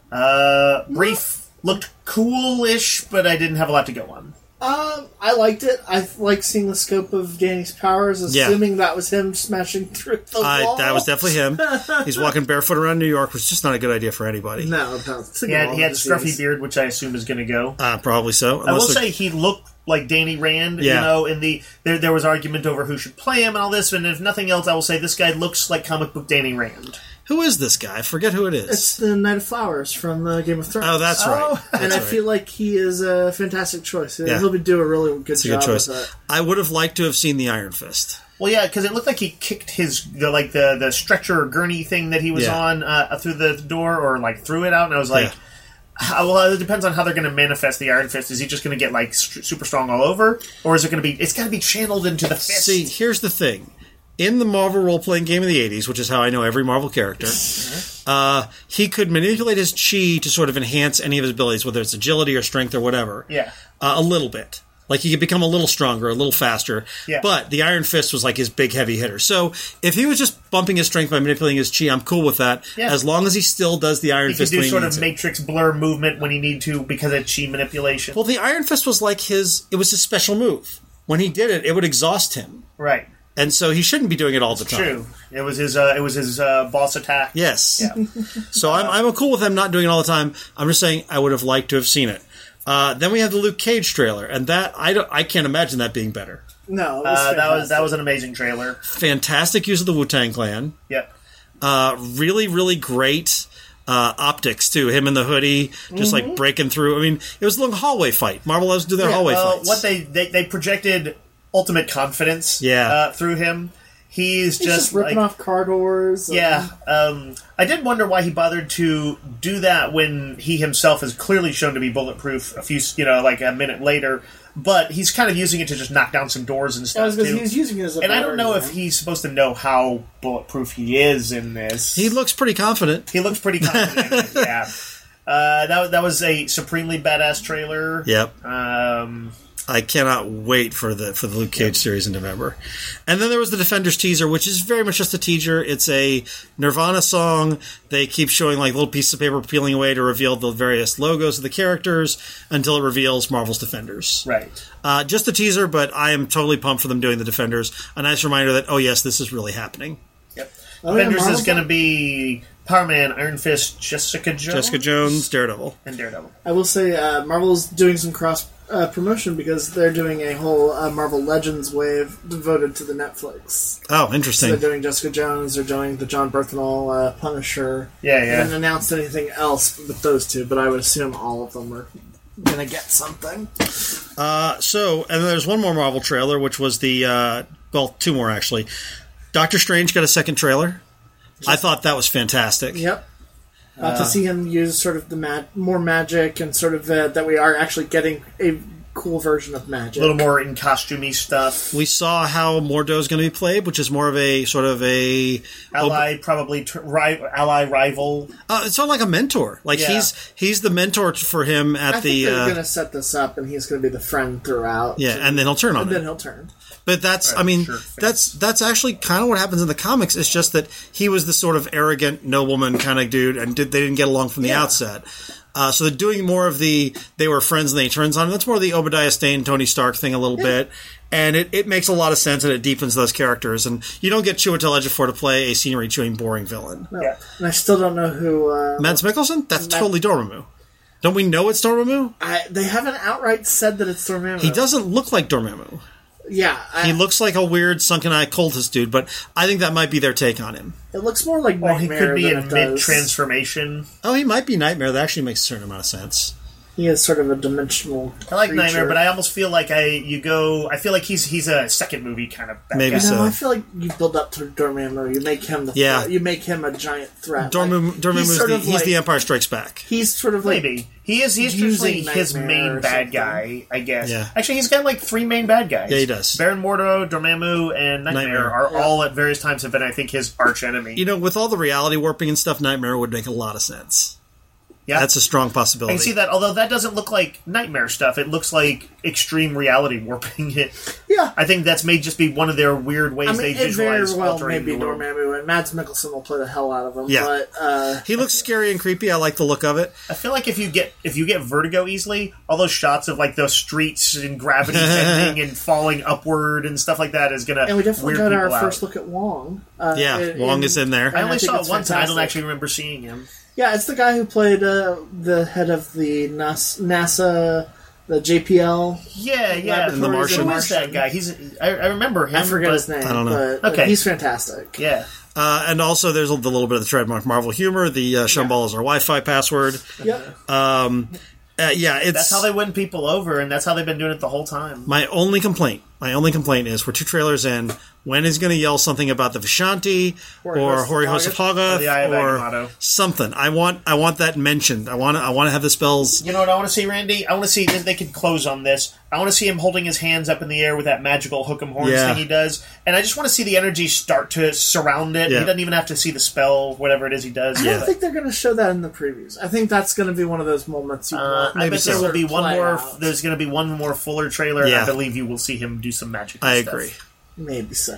Speaker 2: Brief. Looked cool-ish, but I didn't have a lot to go on.
Speaker 3: I liked it. I like seeing the scope of Danny's powers, assuming that was him smashing through the wall.
Speaker 1: That was definitely him. He's walking barefoot around New York, which is just not a good idea for anybody.
Speaker 3: No.
Speaker 2: He had scruffy beard, which I assume is going to go.
Speaker 1: Probably so.
Speaker 2: I will say he looked like Danny Rand.
Speaker 1: Yeah.
Speaker 2: There was argument over who should play him and all this, and if nothing else, I will say this guy looks like comic book Danny Rand.
Speaker 1: Who is this guy? I forget who it is.
Speaker 3: It's the Knight of Flowers from Game of Thrones.
Speaker 1: Oh, that's right.
Speaker 3: I feel like he is a fantastic choice. Yeah. He'll do a really good job with that.
Speaker 1: I would have liked to have seen the Iron Fist.
Speaker 2: Well, yeah, because it looked like he kicked the stretcher or gurney thing that he was on through the door, or like threw it out, and I was like, well, it depends on how they're going to manifest the Iron Fist. Is he just going to get like super strong all over, or is it going to be? It's got to be channeled into the fist.
Speaker 1: See, here's the thing. In the Marvel role-playing game of the 80s, which is how I know every Marvel character, he could manipulate his chi to sort of enhance any of his abilities, whether it's agility or strength or whatever, a little bit. Like, he could become a little stronger, a little faster.
Speaker 2: Yeah.
Speaker 1: But the Iron Fist was like his big, heavy hitter. So if he was just bumping his strength by manipulating his chi, I'm cool with that, as long as he still does the Iron Fist when he needs it. He can do sort of
Speaker 2: Matrix blur movement when he need to because of chi manipulation.
Speaker 1: Well, the Iron Fist was like his special move. When he did it, it would exhaust him.
Speaker 2: Right.
Speaker 1: And so he shouldn't be doing it all the time.
Speaker 2: True. It was his boss attack.
Speaker 1: Yes.
Speaker 2: Yeah.
Speaker 1: So I'm cool with him not doing it all the time. I'm just saying I would have liked to have seen it. Then we have the Luke Cage trailer, and that I can't imagine that being better.
Speaker 3: No, it was
Speaker 2: that was an amazing trailer.
Speaker 1: Fantastic use of the Wu-Tang Clan.
Speaker 2: Yep.
Speaker 1: Really, really great optics too. Him in the hoodie, just like breaking through. I mean, it was a long hallway fight. Marvel loves to do their hallway fights.
Speaker 2: What they projected ultimate confidence through him. He's just
Speaker 3: ripping off car doors.
Speaker 2: Yeah. I did wonder why he bothered to do that when he himself is clearly shown to be bulletproof a minute later. But he's kind of using it to just knock down some doors and stuff, too.
Speaker 3: He's using it as a
Speaker 2: and I don't know if he's supposed to know how bulletproof he is in this.
Speaker 1: He looks pretty confident.
Speaker 2: He looks pretty confident in it, yeah. That was a supremely badass trailer.
Speaker 1: Yep. I cannot wait for the Luke Cage series in November. And then there was the Defenders teaser, which is very much just a teaser. It's a Nirvana song. They keep showing like little pieces of paper peeling away to reveal the various logos of the characters until it reveals Marvel's Defenders.
Speaker 2: Right.
Speaker 1: Just a teaser, but I am totally pumped for them doing the Defenders. A nice reminder that, oh yes, this is really happening.
Speaker 2: Yep. Defenders is going to be Power Man, Iron Fist, Jessica Jones,
Speaker 1: Daredevil.
Speaker 2: And Daredevil.
Speaker 3: I will say Marvel's doing some promotion because they're doing a whole Marvel Legends wave devoted to the Netflix.
Speaker 1: Oh,
Speaker 3: So
Speaker 1: interesting.
Speaker 3: they're doing Jessica Jones, they're doing the John Bernthal Punisher.
Speaker 2: Yeah,
Speaker 3: They
Speaker 2: yeah.
Speaker 3: haven't announced anything else with those two, but I would assume all of them are going to get something.
Speaker 1: So, and there's one more Marvel trailer, which was the, two more actually. Doctor Strange got a second trailer. I thought that was fantastic.
Speaker 3: Yep. To see him use sort of the more magic and sort of that we are actually getting a cool version of magic.
Speaker 2: A little more in costumey stuff.
Speaker 1: We saw how Mordo is going to be played, which is more of a sort of a
Speaker 2: Ally, probably ally rival.
Speaker 1: it's sort of like a mentor. Like
Speaker 2: Yeah.
Speaker 1: he's the mentor for him at
Speaker 3: I
Speaker 1: the.
Speaker 3: think they're going to set this up, and he's going to be the friend throughout.
Speaker 1: Yeah, and then he'll turn on
Speaker 3: and
Speaker 1: it.
Speaker 3: then he'll turn.
Speaker 1: But that's,
Speaker 2: Right,
Speaker 1: I mean,
Speaker 2: sure,
Speaker 1: that's actually kind of what happens in the comics. It's just that he was the sort of arrogant nobleman kind of dude, and they didn't get along from the outset. So they're doing more of the they were friends and they turns on him. That's more the Obadiah Stane, Tony Stark thing a little bit. And it makes a lot of sense and it deepens those characters. And you don't get Chiwetel Ejiofor to play a scenery-chewing, boring villain.
Speaker 3: No.
Speaker 2: Yeah.
Speaker 3: And I still don't know who...
Speaker 1: Mads Mikkelsen? That's totally Dormammu. Don't we know it's Dormammu?
Speaker 3: they haven't outright said that it's Dormammu.
Speaker 1: He doesn't look like Dormammu.
Speaker 3: Yeah.
Speaker 1: He looks like a weird, sunken-eye cultist dude, but I think that might be their take on him.
Speaker 3: It looks more like
Speaker 2: Well, he
Speaker 3: Nightmare
Speaker 2: could be
Speaker 3: than
Speaker 2: in
Speaker 3: it does.
Speaker 2: mid-transformation.
Speaker 1: Oh, he might be Nightmare. That actually makes a certain amount of sense.
Speaker 3: He is sort of a dimensional
Speaker 2: I like
Speaker 3: creature.
Speaker 2: Nightmare, but I almost feel like I feel like he's a second movie kind of bad
Speaker 1: Maybe
Speaker 2: guy.
Speaker 1: so.
Speaker 3: No, I feel like you build up to Dormammu. You make him the
Speaker 1: Yeah.
Speaker 3: threat. You make him a giant threat.
Speaker 1: Dormammu's he's the Empire Strikes Back.
Speaker 3: He's sort of like
Speaker 2: Maybe. He's
Speaker 3: using
Speaker 2: usually his
Speaker 3: Nightmare
Speaker 2: main
Speaker 3: or
Speaker 2: bad
Speaker 3: something.
Speaker 2: guy, I guess.
Speaker 1: Yeah.
Speaker 2: Actually, he's got like 3 main bad guys.
Speaker 1: Yeah, he does.
Speaker 2: Baron Mordo, Dormammu, and Nightmare are all at various times have been, I think, his arch enemy.
Speaker 1: You know, with all the reality warping and stuff, Nightmare would make a lot of sense.
Speaker 2: Yeah.
Speaker 1: That's a strong
Speaker 2: I
Speaker 1: possibility.
Speaker 2: can see that, although that doesn't look like Nightmare stuff. It looks like extreme reality warping.
Speaker 3: yeah.
Speaker 2: I think that's may just be one of their weird ways
Speaker 3: I mean,
Speaker 2: they
Speaker 3: it very
Speaker 2: visualize
Speaker 3: well
Speaker 2: altering
Speaker 3: may be
Speaker 2: the world.
Speaker 3: Dormammu, and Mads Mikkelsen will play the hell out of him.
Speaker 1: Yeah.
Speaker 3: But
Speaker 1: He looks scary and creepy. I like the look of it.
Speaker 2: I feel like if you get vertigo easily, all those shots of like those streets and gravity bending and falling upward and stuff like that is gonna
Speaker 3: and we definitely
Speaker 2: weird
Speaker 3: got our
Speaker 2: people
Speaker 3: first
Speaker 2: out.
Speaker 3: look at Wong.
Speaker 1: Wong is in there.
Speaker 2: I only
Speaker 3: think
Speaker 2: saw
Speaker 3: it's
Speaker 2: it one time. I don't
Speaker 3: fantastic.
Speaker 2: actually remember seeing him.
Speaker 3: Yeah, it's the guy who played the head of the NASA, the JPL.
Speaker 2: Yeah, yeah.
Speaker 1: In The Martian.
Speaker 2: Who is that guy? I remember him.
Speaker 3: I forget
Speaker 2: but-
Speaker 3: his name.
Speaker 1: I don't know.
Speaker 3: But
Speaker 2: Okay.
Speaker 3: he's fantastic.
Speaker 2: Yeah.
Speaker 1: And also, there's the little bit of the trademark Marvel humor. The Shumball is our Wi-Fi password.
Speaker 3: Yep.
Speaker 1: It's
Speaker 2: That's how they win people over, and that's how they've been doing it the whole time.
Speaker 1: My only complaint is we're 2 trailers in. When is going to yell something about the Vishanti or Hori Host of
Speaker 2: Or
Speaker 1: Hoggoth
Speaker 2: the Eye of
Speaker 1: or
Speaker 2: Agamotto.
Speaker 1: something? I want that mentioned. I want to have the spells.
Speaker 2: You know what I want to see, Randy? I want to see they could close on this. I want to see him holding his hands up in the air with that magical hook 'em horns
Speaker 1: Yeah.
Speaker 2: thing he does, and I just want to see the energy start to surround it.
Speaker 1: Yeah.
Speaker 2: He doesn't even have to see the spell, whatever it is he does.
Speaker 3: I don't think they're going to show that in the previews. I think that's going to be one of those moments you want.
Speaker 2: I
Speaker 1: Maybe
Speaker 2: bet
Speaker 1: so.
Speaker 2: there will be one
Speaker 3: Play
Speaker 2: more.
Speaker 3: out.
Speaker 2: There's going to be one more fuller trailer.
Speaker 1: Yeah.
Speaker 2: And I believe you will see him do some magic.
Speaker 1: I
Speaker 2: stuff.
Speaker 1: agree.
Speaker 3: Maybe so.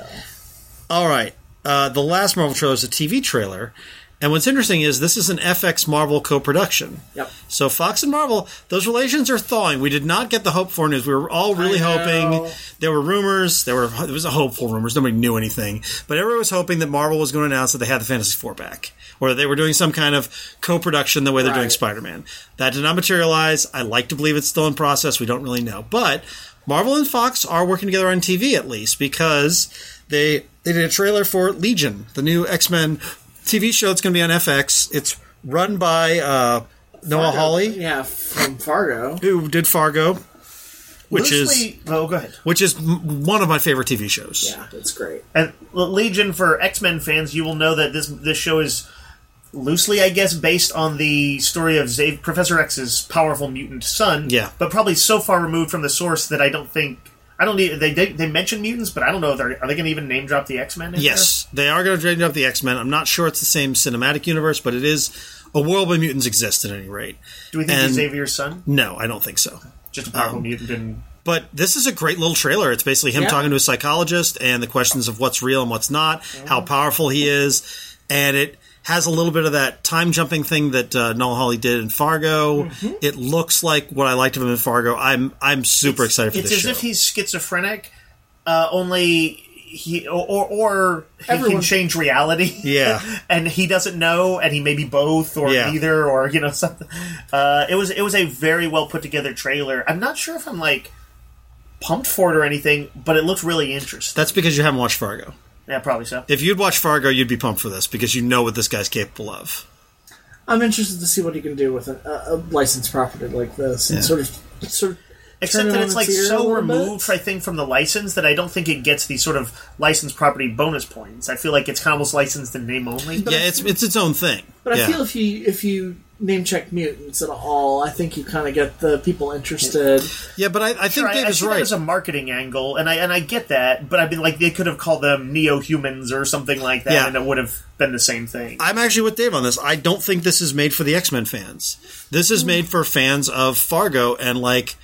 Speaker 1: All right. The last Marvel trailer is a TV trailer. And what's interesting is this is an FX Marvel co-production.
Speaker 3: Yep.
Speaker 1: So Fox and Marvel, those relations are thawing. We did not get the hoped for news. We were all really hoping. There were rumors. There was a hopeful rumors. Nobody knew anything. But everyone was hoping that Marvel was going to announce that they had the Fantastic Four back. Or that they were doing some kind of co-production the way they're doing
Speaker 3: Right.
Speaker 1: Spider-Man. That did not materialize. I like to believe it's still in process. We don't really know. But Marvel and Fox are working together on TV at least because they did a trailer for Legion, the new X-Men TV show that's going to be on FX. It's run by Noah Hawley,
Speaker 3: Yeah, from Fargo.
Speaker 1: who did Fargo, which
Speaker 2: Loosely, oh, go ahead.
Speaker 1: is one of my favorite TV shows.
Speaker 3: Yeah, that's great.
Speaker 2: And Legion, for X-Men fans, you will know that this show is loosely, I guess, based on the story of Professor X's powerful mutant son.
Speaker 1: Yeah.
Speaker 2: But probably so far removed from the source that I don't think... They mention mutants, but I don't know if are they going to even name drop the X-Men in
Speaker 1: Yes, they are going to drain up the X-Men. I'm not sure it's the same cinematic universe, but it is a world where mutants exist at any rate.
Speaker 2: there? Do we think he's Xavier's son?
Speaker 1: No, I don't think so.
Speaker 2: Just a powerful mutant and...
Speaker 1: But this is a great little trailer. It's basically him
Speaker 3: Yeah.
Speaker 1: talking to a psychologist and the questions of what's real and what's not, how powerful he is, and it has a little bit of that time jumping thing that Noah Hawley did in Fargo. It looks like what I liked of him in Fargo. I'm super excited for
Speaker 2: It's
Speaker 1: this
Speaker 2: as
Speaker 1: show.
Speaker 2: if he's schizophrenic, only or he can change reality.
Speaker 1: Yeah.
Speaker 2: And he doesn't know, and he may be both or neither, or something. It was a very well put together trailer. I'm not sure if I'm like pumped for it or anything, but it looked really interesting.
Speaker 1: That's because you haven't watched Fargo.
Speaker 2: Yeah, probably so.
Speaker 1: If you'd watched Fargo, you'd be pumped for this because you know what this guy's capable of.
Speaker 3: I'm interested to see what he can do with a licensed property like this, and sort of.
Speaker 2: Except that it's like so removed, I think, from the license that I don't think it gets these sort of licensed property bonus points. I feel like it's almost licensed in name only.
Speaker 1: Yeah, it's its own thing.
Speaker 3: But I feel if you name check mutants at all, I think you kind of get the people interested.
Speaker 1: Yeah, but I think Dave is right.
Speaker 2: There's a marketing angle, and I get that, but I'd be like, they could have called them neo-humans or something like that, and it would have been the same thing.
Speaker 1: I'm actually with Dave on this. I don't think this is made for the X-Men fans. This is made for fans of Fargo and like,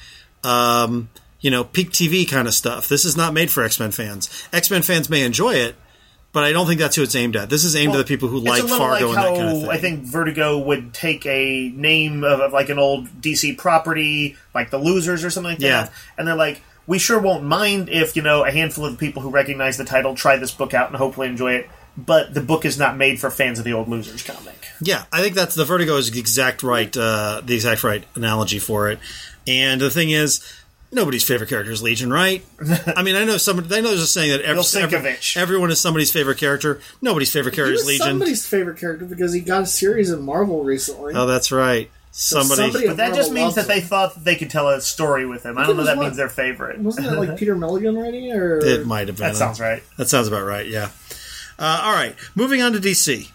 Speaker 1: peak TV kind of stuff. This is not made for X-Men fans. X-Men fans may enjoy it, but I don't think that's who it's aimed at. This is aimed at the people who like Fargo and that kind of thing.
Speaker 2: I think Vertigo would take a name of like an old DC property, like The Losers or something like that, and they're like, we sure won't mind if, a handful of people who recognize the title try this book out and hopefully enjoy it, but the book is not made for fans of the old Losers comic.
Speaker 1: Yeah, I think that's the Vertigo is the exact right analogy for it. And the thing is, nobody's favorite character is Legion, right? I mean, I know there's a saying that everyone is somebody's favorite character. Nobody's favorite character is Legion.
Speaker 3: Somebody's favorite character because he got a series in Marvel recently.
Speaker 1: Oh, that's right. Somebody
Speaker 2: but that just means that they thought that they could tell a story with him. I don't know if that means they're favorite.
Speaker 3: Wasn't that like Peter Milligan writing? Or
Speaker 1: it might have been.
Speaker 2: That sounds right.
Speaker 1: That sounds about right, yeah. All right, moving on to DC.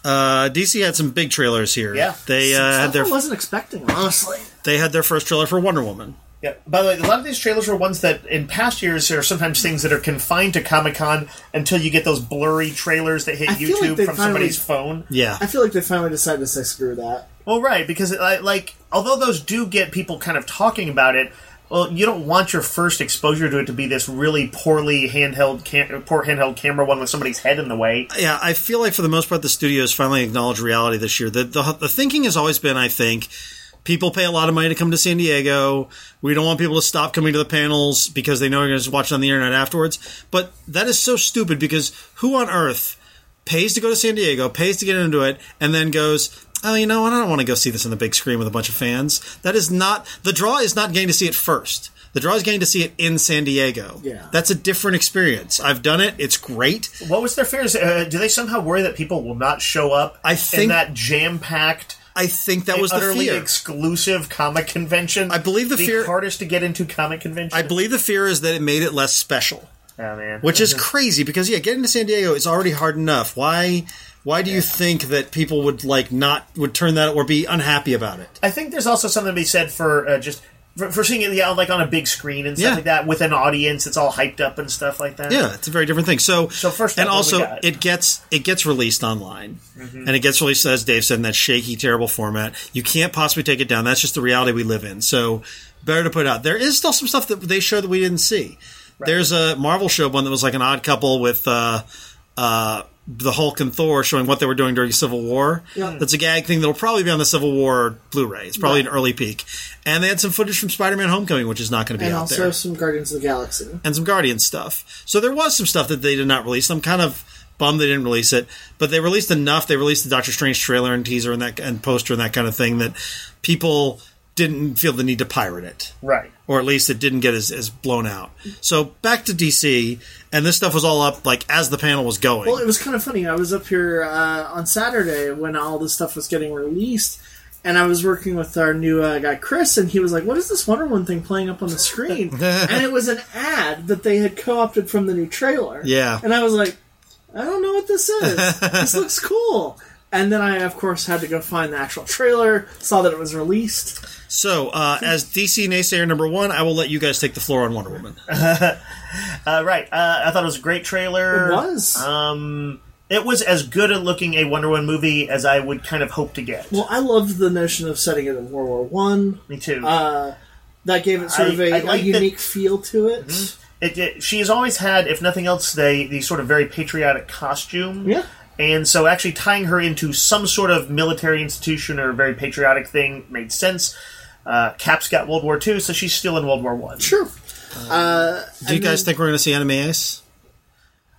Speaker 1: DC had some big trailers here.
Speaker 2: Yeah.
Speaker 1: They had
Speaker 3: I wasn't expecting, honestly.
Speaker 1: They had their first trailer for Wonder Woman.
Speaker 2: Yeah. By the way, a lot of these trailers were ones that in past years are sometimes things that are confined to Comic-Con until you get those blurry trailers that hit YouTube from somebody's phone.
Speaker 1: Yeah.
Speaker 3: I feel like they finally decided to say screw that.
Speaker 2: Well, right, because although those do get people kind of talking about it, well, you don't want your first exposure to it to be this really poor handheld camera one with somebody's head in the way.
Speaker 1: Yeah, I feel like for the most part the studios finally acknowledged reality this year. The thinking has always been, I think, people pay a lot of money to come to San Diego. We don't want people to stop coming to the panels because they know they're going to watch it on the internet afterwards. But that is so stupid because who on earth pays to go to San Diego, pays to get into it, and then goes, oh, I don't want to go see this on the big screen with a bunch of fans. That is not... The draw is not getting to see it first. The draw is getting to see it in San Diego.
Speaker 3: Yeah.
Speaker 1: That's a different experience. I've done it. It's great.
Speaker 2: What was their fears? Do they somehow worry that people will not show up in that jam-packed...
Speaker 1: I think that was the fear.
Speaker 2: Utterly exclusive comic convention.
Speaker 1: I believe the fear...
Speaker 2: hardest to get into comic convention.
Speaker 1: I believe the fear is that it made it less special.
Speaker 2: Oh, man.
Speaker 1: Which is crazy because, getting to San Diego is already hard enough. Why do you think that people would would turn that or be unhappy about it?
Speaker 2: I think there's also something to be said for for seeing it on a big screen and stuff like that with an audience. It's all hyped up and stuff like that.
Speaker 1: Yeah, it's a very different thing. So
Speaker 2: first,
Speaker 1: and also it gets released online, and it gets released, as Dave said, in that shaky, terrible format. You can't possibly take it down. That's just the reality we live in. So better to put it out. There is still some stuff that they showed that we didn't see. Right. There's a Marvel show one that was like an odd couple with the Hulk and Thor showing what they were doing during Civil War. Yeah. That's a gag thing that'll probably be on the Civil War Blu-ray. It's probably an early peek. And they had some footage from Spider-Man Homecoming, which is not going to be out there.
Speaker 3: And also some Guardians of the Galaxy.
Speaker 1: And some Guardians stuff. So there was some stuff that they did not release. I'm kind of bummed they didn't release it. But they released enough. They released the Doctor Strange trailer and teaser and poster and that kind of thing that people didn't feel the need to pirate it.
Speaker 2: Right.
Speaker 1: Or at least it didn't get as blown out. So back to DC, and this stuff was all up as the panel was going.
Speaker 3: Well, it was kind of funny. I was up here on Saturday when all this stuff was getting released, and I was working with our new guy Chris, and he was like, "What is this Wonder Woman thing playing up on the screen?" And it was an ad that they had co-opted from the new trailer.
Speaker 1: Yeah.
Speaker 3: And I was like, "I don't know what this is. This looks cool." And then I, of course, had to go find the actual trailer, saw that it was released.
Speaker 1: So, as DC Naysayer number 1, I will let you guys take the floor on Wonder Woman.
Speaker 2: Right. I thought it was a great trailer.
Speaker 3: It was.
Speaker 2: It was as good a looking a Wonder Woman movie as I would kind of hope to get.
Speaker 3: Well, I loved the notion of setting it in World War One.
Speaker 2: Me too.
Speaker 3: That gave it sort of a unique feel to it.
Speaker 2: Mm-hmm. She has always had, if nothing else, the sort of very patriotic costume.
Speaker 3: Yeah.
Speaker 2: And so actually tying her into some sort of military institution or very patriotic thing made sense. Cap's got World War II, so she's still in World War I.
Speaker 3: Sure.
Speaker 1: Do you guys think we're going to see Anime Ace?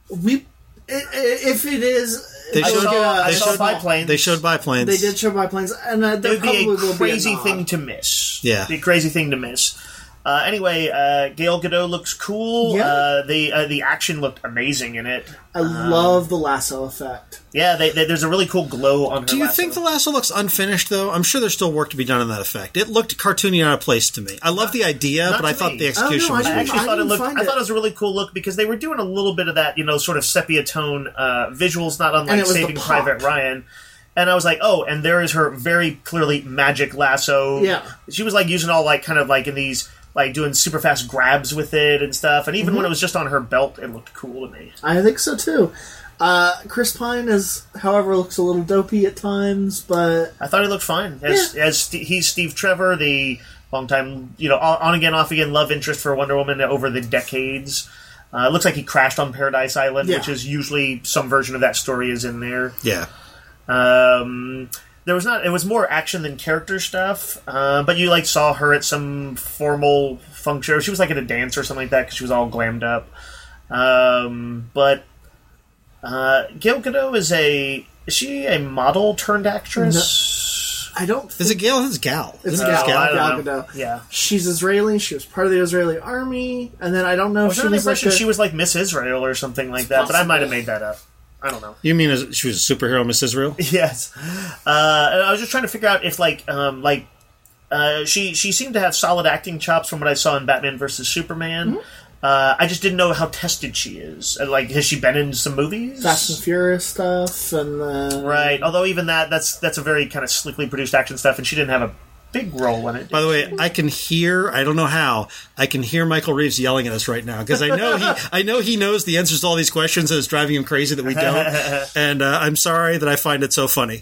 Speaker 3: If it is,
Speaker 1: They
Speaker 2: I
Speaker 1: showed,
Speaker 2: saw biplanes.
Speaker 1: They showed biplanes.
Speaker 3: They did show biplanes, and
Speaker 2: It
Speaker 3: there
Speaker 2: would be
Speaker 3: probably
Speaker 2: a
Speaker 3: will
Speaker 2: crazy
Speaker 3: be a nod.
Speaker 2: thing to miss.
Speaker 1: Yeah.
Speaker 2: Be a crazy thing to miss. Anyway, Gal Gadot looks cool.
Speaker 3: Yeah.
Speaker 2: The action looked amazing in it.
Speaker 3: I love the lasso effect.
Speaker 2: Yeah, there's a really cool glow on her.
Speaker 1: Do you
Speaker 2: lasso.
Speaker 1: think the lasso looks unfinished, though? I'm sure there's still work to be done in that effect. It looked cartoony out of place to me. I love the idea,
Speaker 2: Not
Speaker 1: but I
Speaker 2: to
Speaker 1: thought
Speaker 2: me.
Speaker 1: the execution
Speaker 3: I
Speaker 1: was
Speaker 3: don't know,
Speaker 2: I
Speaker 1: weak.
Speaker 2: actually thought it
Speaker 3: didn't
Speaker 2: looked.
Speaker 3: find
Speaker 2: I
Speaker 3: it.
Speaker 2: thought it was a really cool look because they were doing a little bit of that, sort of sepia tone visuals, not
Speaker 3: And
Speaker 2: unlike
Speaker 3: it was the
Speaker 2: Saving
Speaker 3: pop.
Speaker 2: Private Ryan. And I was like, oh, and there is her very clearly magic lasso.
Speaker 3: Yeah.
Speaker 2: She was like using all kind of in these doing super fast grabs with it and stuff. And even when it was just on her belt, it looked cool to me.
Speaker 3: I think so too. Chris Pine however, looks a little dopey at times, but
Speaker 2: I thought he looked fine. He's Steve Trevor, the longtime, on again, off again love interest for Wonder Woman over the decades. It looks like he crashed on Paradise Island,
Speaker 3: Yeah.
Speaker 2: which is usually some version of that story is in there.
Speaker 1: Yeah.
Speaker 2: There was not. It was more action than character stuff. But you saw her at some formal function. She was at a dance or something like that because she was all glammed up. But Gal Gadot is she a model turned actress?
Speaker 3: I don't think
Speaker 1: Is it Gal? It's Gal.
Speaker 3: it's
Speaker 1: Isn't it
Speaker 3: Gal,
Speaker 1: Gal?
Speaker 2: I
Speaker 3: Gal
Speaker 2: don't know.
Speaker 3: Gadot.
Speaker 2: Yeah.
Speaker 3: She's Israeli. She was part of the Israeli army, and then I don't know if
Speaker 2: Was
Speaker 3: she
Speaker 2: there the
Speaker 3: was
Speaker 2: impression
Speaker 3: a,
Speaker 2: she was Miss Israel or something like that? But I might have made that up. I don't know.
Speaker 1: You mean she was a superhero, Miss Israel?
Speaker 2: Yes. And I was just trying to figure out if she seemed to have solid acting chops from what I saw in Batman vs Superman. I just didn't know how tested she is. Has she been in some movies?
Speaker 3: Fast and Furious stuff, and
Speaker 2: Right. Although even that's a very kind of slickly produced action stuff, and she didn't have a big role in it.
Speaker 1: By the way, I can hear, I don't know how, I can hear Michael Reeves yelling at us right now because I know he knows the answers to all these questions and it's driving him crazy that we don't. And I'm sorry that I find it so funny.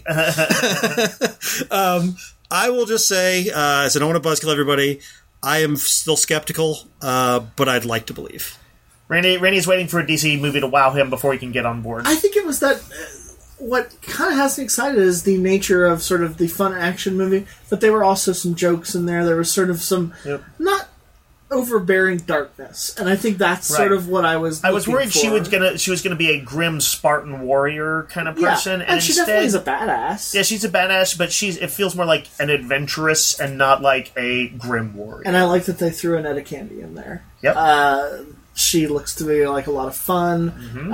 Speaker 1: I will just say, as I don't want to buzzkill everybody, I am still skeptical, but I'd like to believe.
Speaker 2: Randy's waiting for a DC movie to wow him before he can get on board.
Speaker 3: I think it was that. What kind of has me excited is the nature of sort of the fun action movie, but there were also some jokes in there. There was sort of some not overbearing darkness, and I think that's sort of what I was.
Speaker 2: I was
Speaker 3: looking
Speaker 2: worried
Speaker 3: for.
Speaker 2: she was gonna be a grim Spartan warrior kind of person,
Speaker 3: and she
Speaker 2: instead,
Speaker 3: definitely is a badass.
Speaker 2: yeah, she's a badass, but it feels more like an adventurous and not like a grim warrior.
Speaker 3: And I like that they threw an Etta Candy in there.
Speaker 2: Yep.
Speaker 3: She looks to be like a lot of fun.
Speaker 2: Mm-hmm.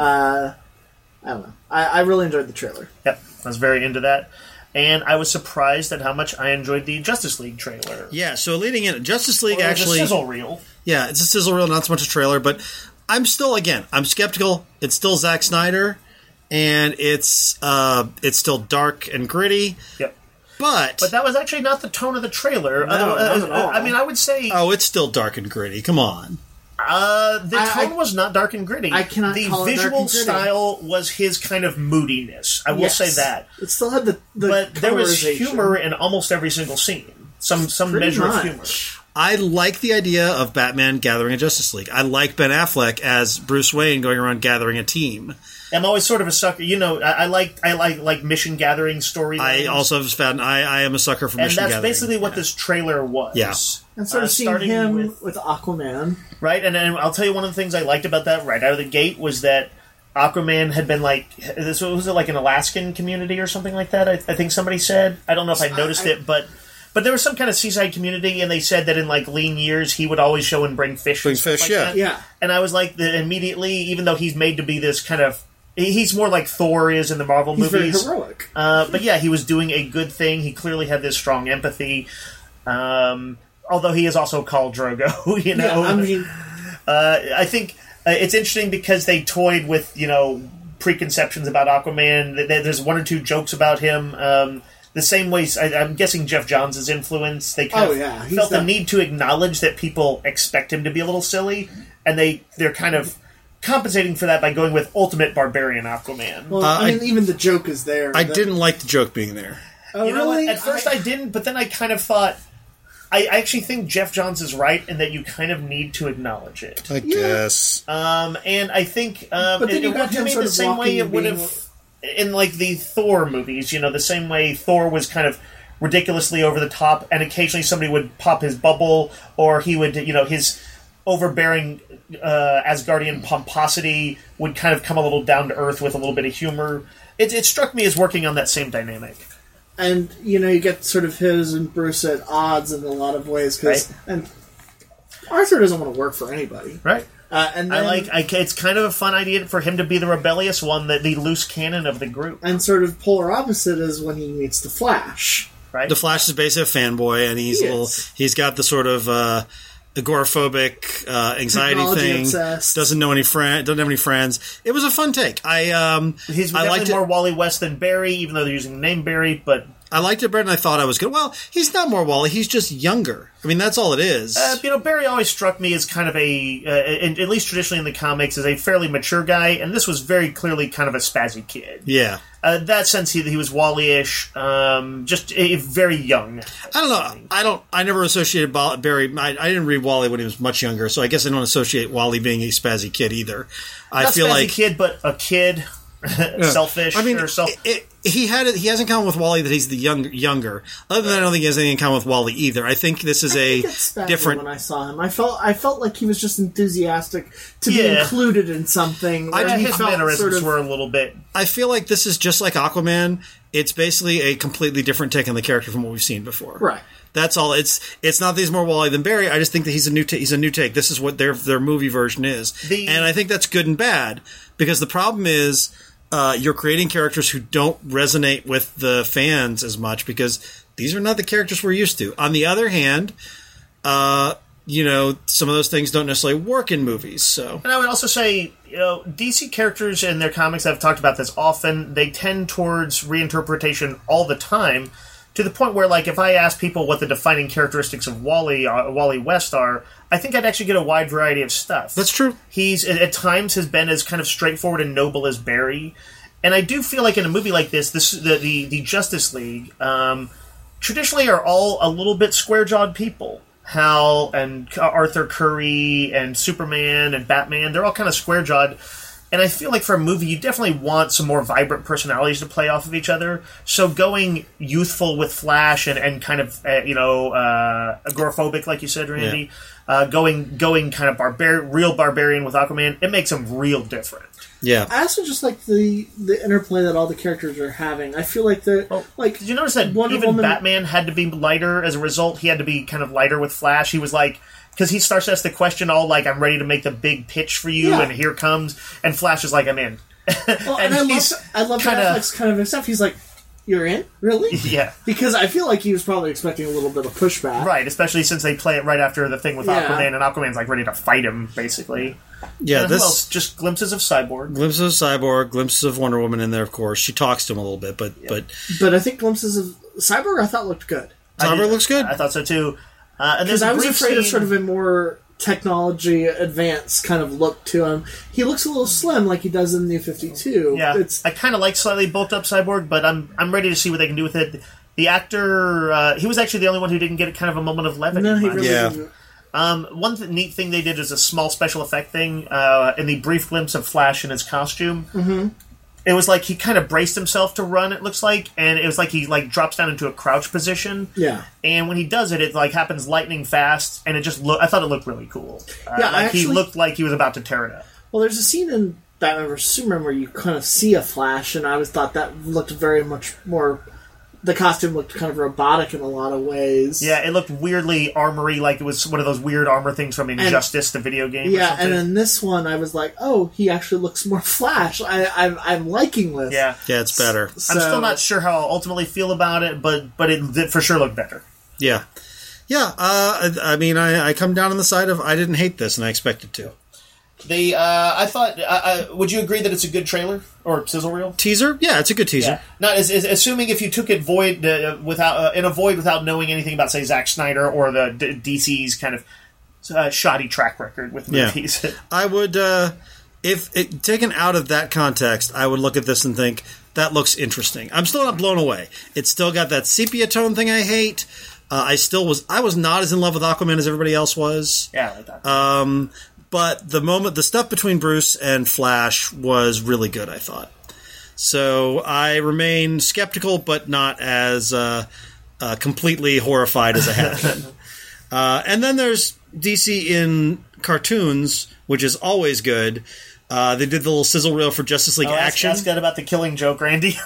Speaker 3: I don't know. I really enjoyed the trailer.
Speaker 2: Yep, I was very into that. And I was surprised at how much I enjoyed the Justice League trailer.
Speaker 1: Yeah, so leading in, Justice League
Speaker 2: Or
Speaker 1: actually...
Speaker 2: the sizzle reel.
Speaker 1: Yeah, it's a sizzle reel, not so much a trailer, but I'm still, again, I'm skeptical. It's still Zack Snyder, and it's still dark and gritty.
Speaker 2: Yep.
Speaker 1: But
Speaker 2: that was actually not the tone of the trailer.
Speaker 3: not at all.
Speaker 2: I mean, I would say
Speaker 1: it's still dark and gritty. Come on.
Speaker 2: the tone was not dark and gritty.
Speaker 3: I cannot
Speaker 2: The
Speaker 3: call it dark
Speaker 2: visual
Speaker 3: and gritty.
Speaker 2: style was his kind of moodiness. I will
Speaker 3: Yes.
Speaker 2: say that.
Speaker 3: It still had the
Speaker 2: But there was
Speaker 3: colorization.
Speaker 2: humor in almost every single scene. Some
Speaker 3: Pretty
Speaker 2: measure
Speaker 3: much.
Speaker 2: of humor.
Speaker 1: I like the idea of Batman gathering a Justice League. I like Ben Affleck as Bruce Wayne going around gathering a team.
Speaker 2: I'm always sort of a sucker. I like mission gathering storylines.
Speaker 1: I also have found I am a sucker for
Speaker 2: and
Speaker 1: mission
Speaker 2: that's
Speaker 1: gathering.
Speaker 2: basically what this trailer was.
Speaker 1: Yeah.
Speaker 3: And sort of seeing
Speaker 2: starting
Speaker 3: him with Aquaman.
Speaker 2: Right, and I'll tell you one of the things I liked about that right out of the gate was that Aquaman had been this was it like an Alaskan community or something like that. I think somebody said. I don't know if I noticed it, but there was some kind of seaside community, and they said that in lean years he would always show and bring fish.
Speaker 1: Bring
Speaker 2: and stuff
Speaker 1: fish,
Speaker 2: like
Speaker 1: yeah.
Speaker 2: that.
Speaker 3: Yeah.
Speaker 2: And I was like, immediately, even though he's made to be this kind of. He's more like Thor is in the Marvel
Speaker 3: He's
Speaker 2: movies.
Speaker 3: very heroic.
Speaker 2: But yeah, he was doing a good thing. He clearly had this strong empathy. Although he is also called Drogo, you know.
Speaker 3: Yeah, I mean,
Speaker 2: I think it's interesting because they toyed with, preconceptions about Aquaman. There's one or two jokes about him. The same ways, I'm guessing Jeff Johns' influence. They kind of
Speaker 3: He's
Speaker 2: felt the need to acknowledge that people expect him to be a little silly, and they're kind of compensating for that by going with Ultimate Barbarian Aquaman.
Speaker 3: well, I mean, even the joke is there.
Speaker 1: I didn't like the joke being there.
Speaker 3: Oh,
Speaker 2: You know
Speaker 3: really?
Speaker 2: what? At first I didn't, but then I kind of thought... I actually think Jeff Johns is right in that you kind of need to acknowledge it.
Speaker 1: I guess.
Speaker 2: And I think
Speaker 3: then
Speaker 2: it
Speaker 3: you got
Speaker 2: worked to
Speaker 3: him
Speaker 2: me
Speaker 3: sort
Speaker 2: the
Speaker 3: of
Speaker 2: same way
Speaker 3: walking
Speaker 2: it
Speaker 3: and
Speaker 2: would
Speaker 3: being-
Speaker 2: have in the Thor movies. The same way Thor was kind of ridiculously over the top, and occasionally somebody would pop his bubble, or he would, overbearing Asgardian pomposity would kind of come a little down to earth with a little bit of humor. It struck me as working on that same dynamic.
Speaker 3: And, you get sort of his and Bruce at odds in a lot of ways. And Arthur doesn't want to work for anybody.
Speaker 2: Right.
Speaker 3: And then,
Speaker 2: it's kind of a fun idea for him to be the rebellious one, the loose cannon of the group.
Speaker 3: And sort of polar opposite is when he meets the Flash.
Speaker 2: Right.
Speaker 1: The Flash is basically a fanboy, and he's got the sort of agoraphobic anxiety
Speaker 3: Technology
Speaker 1: thing.
Speaker 3: obsessed.
Speaker 1: Doesn't have any friends. It was a fun take.
Speaker 2: He's
Speaker 1: I liked
Speaker 2: definitely more Wally West than Barry, even though they're using the name Barry, but
Speaker 1: I liked it better than I thought I was going to. Well, he's not more Wally. He's just younger. I mean, that's all it is.
Speaker 2: Barry always struck me as kind of at least traditionally in the comics, as a fairly mature guy, and this was very clearly kind of a spazzy kid.
Speaker 1: Yeah.
Speaker 2: That sense, he was Wally-ish, just very young.
Speaker 1: I don't know. I never associated Barry. I didn't read Wally when he was much younger, so I guess I don't associate Wally being a spazzy kid either.
Speaker 2: Not
Speaker 1: feel
Speaker 2: spazzy
Speaker 1: like
Speaker 2: kid, but a kid. Selfish.
Speaker 1: I mean,
Speaker 2: or
Speaker 1: he has in common with Wally that he's the younger. Other than that, I don't think he has anything in common with Wally either. I think this is different.
Speaker 3: When I saw him, I felt like he was just enthusiastic to be included in something.
Speaker 2: His mannerisms were a little bit.
Speaker 1: I feel like this is just like Aquaman. It's basically a completely different take on the character from what we've seen before.
Speaker 3: Right.
Speaker 1: That's all. It's not that he's more Wally than Barry. I just think that he's a new take. This is what their movie version is, and I think that's good and bad because the problem is. You're creating characters who don't resonate with the fans as much because these are not the characters we're used to. On the other hand, some of those things don't necessarily work in movies. So,
Speaker 2: and I would also say, DC characters in their comics, I've talked about this often, they tend towards reinterpretation all the time, to the point where, like, if I ask people what the defining characteristics of Wally West are, I think I'd actually get a wide variety of stuff.
Speaker 1: That's true.
Speaker 2: He's, at times, has been as kind of straightforward and noble as Barry. And I do feel like in a movie like this the Justice League, traditionally are all a little bit square-jawed people. Hal and Arthur Curry and Superman and Batman, they're all kind of square-jawed. And I feel like for a movie, you definitely want some more vibrant personalities to play off of each other. So going youthful with Flash and kind of, agoraphobic, like you said, Randy, going kind of real barbarian with Aquaman, it makes them real different.
Speaker 1: Yeah.
Speaker 3: I also just like the interplay that all the characters are having. I feel like did
Speaker 2: you notice that Batman had to be lighter as a result? He had to be kind of lighter with Flash. He was like... Because he starts to ask the question all like, I'm ready to make the big pitch for you, and here comes... And Flash is like, I'm in.
Speaker 3: Well, and I love Affleck's kind of stuff. He's like, you're in? Really?
Speaker 2: Yeah.
Speaker 3: Because I feel like he was probably expecting a little bit of pushback.
Speaker 2: Right, especially since they play it right after the thing with Aquaman, and Aquaman's like ready to fight him, basically.
Speaker 1: Yeah,
Speaker 2: and who else? Just glimpses of Cyborg.
Speaker 1: Glimpses of Wonder Woman in there, of course. She talks to him a little bit, but
Speaker 3: I think glimpses of Cyborg I thought looked good.
Speaker 1: Cyborg looks good?
Speaker 2: I thought so, too.
Speaker 3: Because I was afraid of sort of a more technology advanced kind of look to him. He looks a little slim like he does in New 52.
Speaker 2: Yeah, I kind of like slightly bulked up Cyborg, but I'm ready to see what they can do with it. The actor, he was actually the only one who didn't get kind of a moment of levity.
Speaker 3: No, he really didn't.
Speaker 2: One neat thing they did is a small special effect thing in the brief glimpse of Flash in his costume.
Speaker 3: Mm-hmm.
Speaker 2: It was like he kind of braced himself to run, it looks like, and it was like he like drops down into a crouch position.
Speaker 3: Yeah.
Speaker 2: And when he does it, it like happens lightning fast, and it just I thought it looked really cool. He looked like he was about to tear it up.
Speaker 3: Well, there's a scene in Batman vs Superman where you kind of see a Flash, and I always thought that looked very much more... The costume looked kind of robotic in a lot of ways.
Speaker 2: Yeah, it looked weirdly armory, like it was one of those weird armor things from Injustice, the video game.
Speaker 3: Yeah,
Speaker 2: or something.
Speaker 3: and in this one, I was like, "Oh, he actually looks more Flash." I'm liking this.
Speaker 2: Yeah,
Speaker 1: it's better.
Speaker 2: I'm still not sure how I'll ultimately feel about it, but it for sure looked better.
Speaker 1: Yeah. I mean, I come down on the side of I didn't hate this, and I expected to.
Speaker 2: I thought. Would you agree that it's a good trailer or sizzle reel?
Speaker 1: Teaser? Yeah, it's a good teaser.
Speaker 2: Yeah. Not assuming if you took it without knowing anything about, say, Zack Snyder or the DC's kind of shoddy track record with movies.
Speaker 1: Yeah. I would, if it, taken out of that context, I would look at this and think that looks interesting. I'm still not blown away. It's still got that sepia tone thing I hate. I was not as in love with Aquaman as everybody else was.
Speaker 2: Yeah, I like that.
Speaker 1: But the stuff between Bruce and Flash was really good, I thought. So I remain skeptical, but not as completely horrified as I have been. And then there's DC in cartoons, which is always good. They did the little sizzle reel for Justice League Action.
Speaker 2: That's good about the Killing Joke, Randy.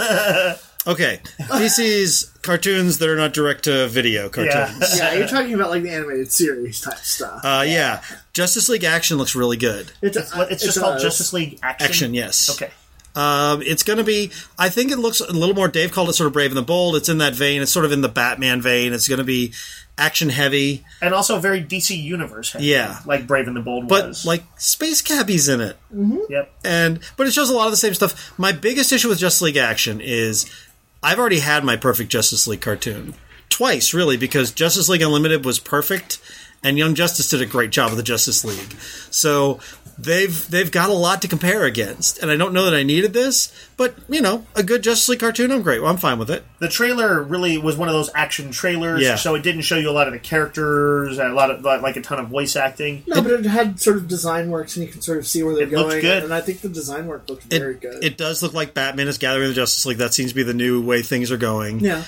Speaker 1: Okay, DC's cartoons that are not direct-to-video cartoons.
Speaker 3: Yeah, you're talking about like the animated series type stuff.
Speaker 1: Yeah. Justice League Action looks really good.
Speaker 2: It's just called Justice League Action?
Speaker 1: Action, yes.
Speaker 2: Okay.
Speaker 1: It's going to be... I think it looks a little more... Dave called it sort of Brave and the Bold. It's in that vein. It's sort of in the Batman vein. It's going to be action-heavy.
Speaker 2: And also very DC Universe heavy.
Speaker 1: Yeah.
Speaker 2: Like Brave and the Bold
Speaker 1: but,
Speaker 2: was.
Speaker 1: like, Space Cabbie's in it.
Speaker 3: Mm-hmm.
Speaker 2: Yep.
Speaker 1: But it shows a lot of the same stuff. My biggest issue with Justice League Action is... I've already had my perfect Justice League cartoon. Twice, really, because Justice League Unlimited was perfect, and Young Justice did a great job with the Justice League. So they've got a lot to compare against, and I don't know that I needed this, but, you know, a good Justice League cartoon, I'm great. Well, I'm fine with it.
Speaker 2: The trailer really was one of those action trailers,
Speaker 1: Yeah.
Speaker 2: so it didn't show you a lot of the characters, a lot of like a ton of voice acting.
Speaker 3: No, but it had sort of design works, and you can sort of see where they're
Speaker 2: It looked
Speaker 3: going.
Speaker 2: good.
Speaker 3: And I think the design work looked very good.
Speaker 1: It does look like Batman is gathering the Justice League. That seems to be the new way things are going.
Speaker 3: Yeah.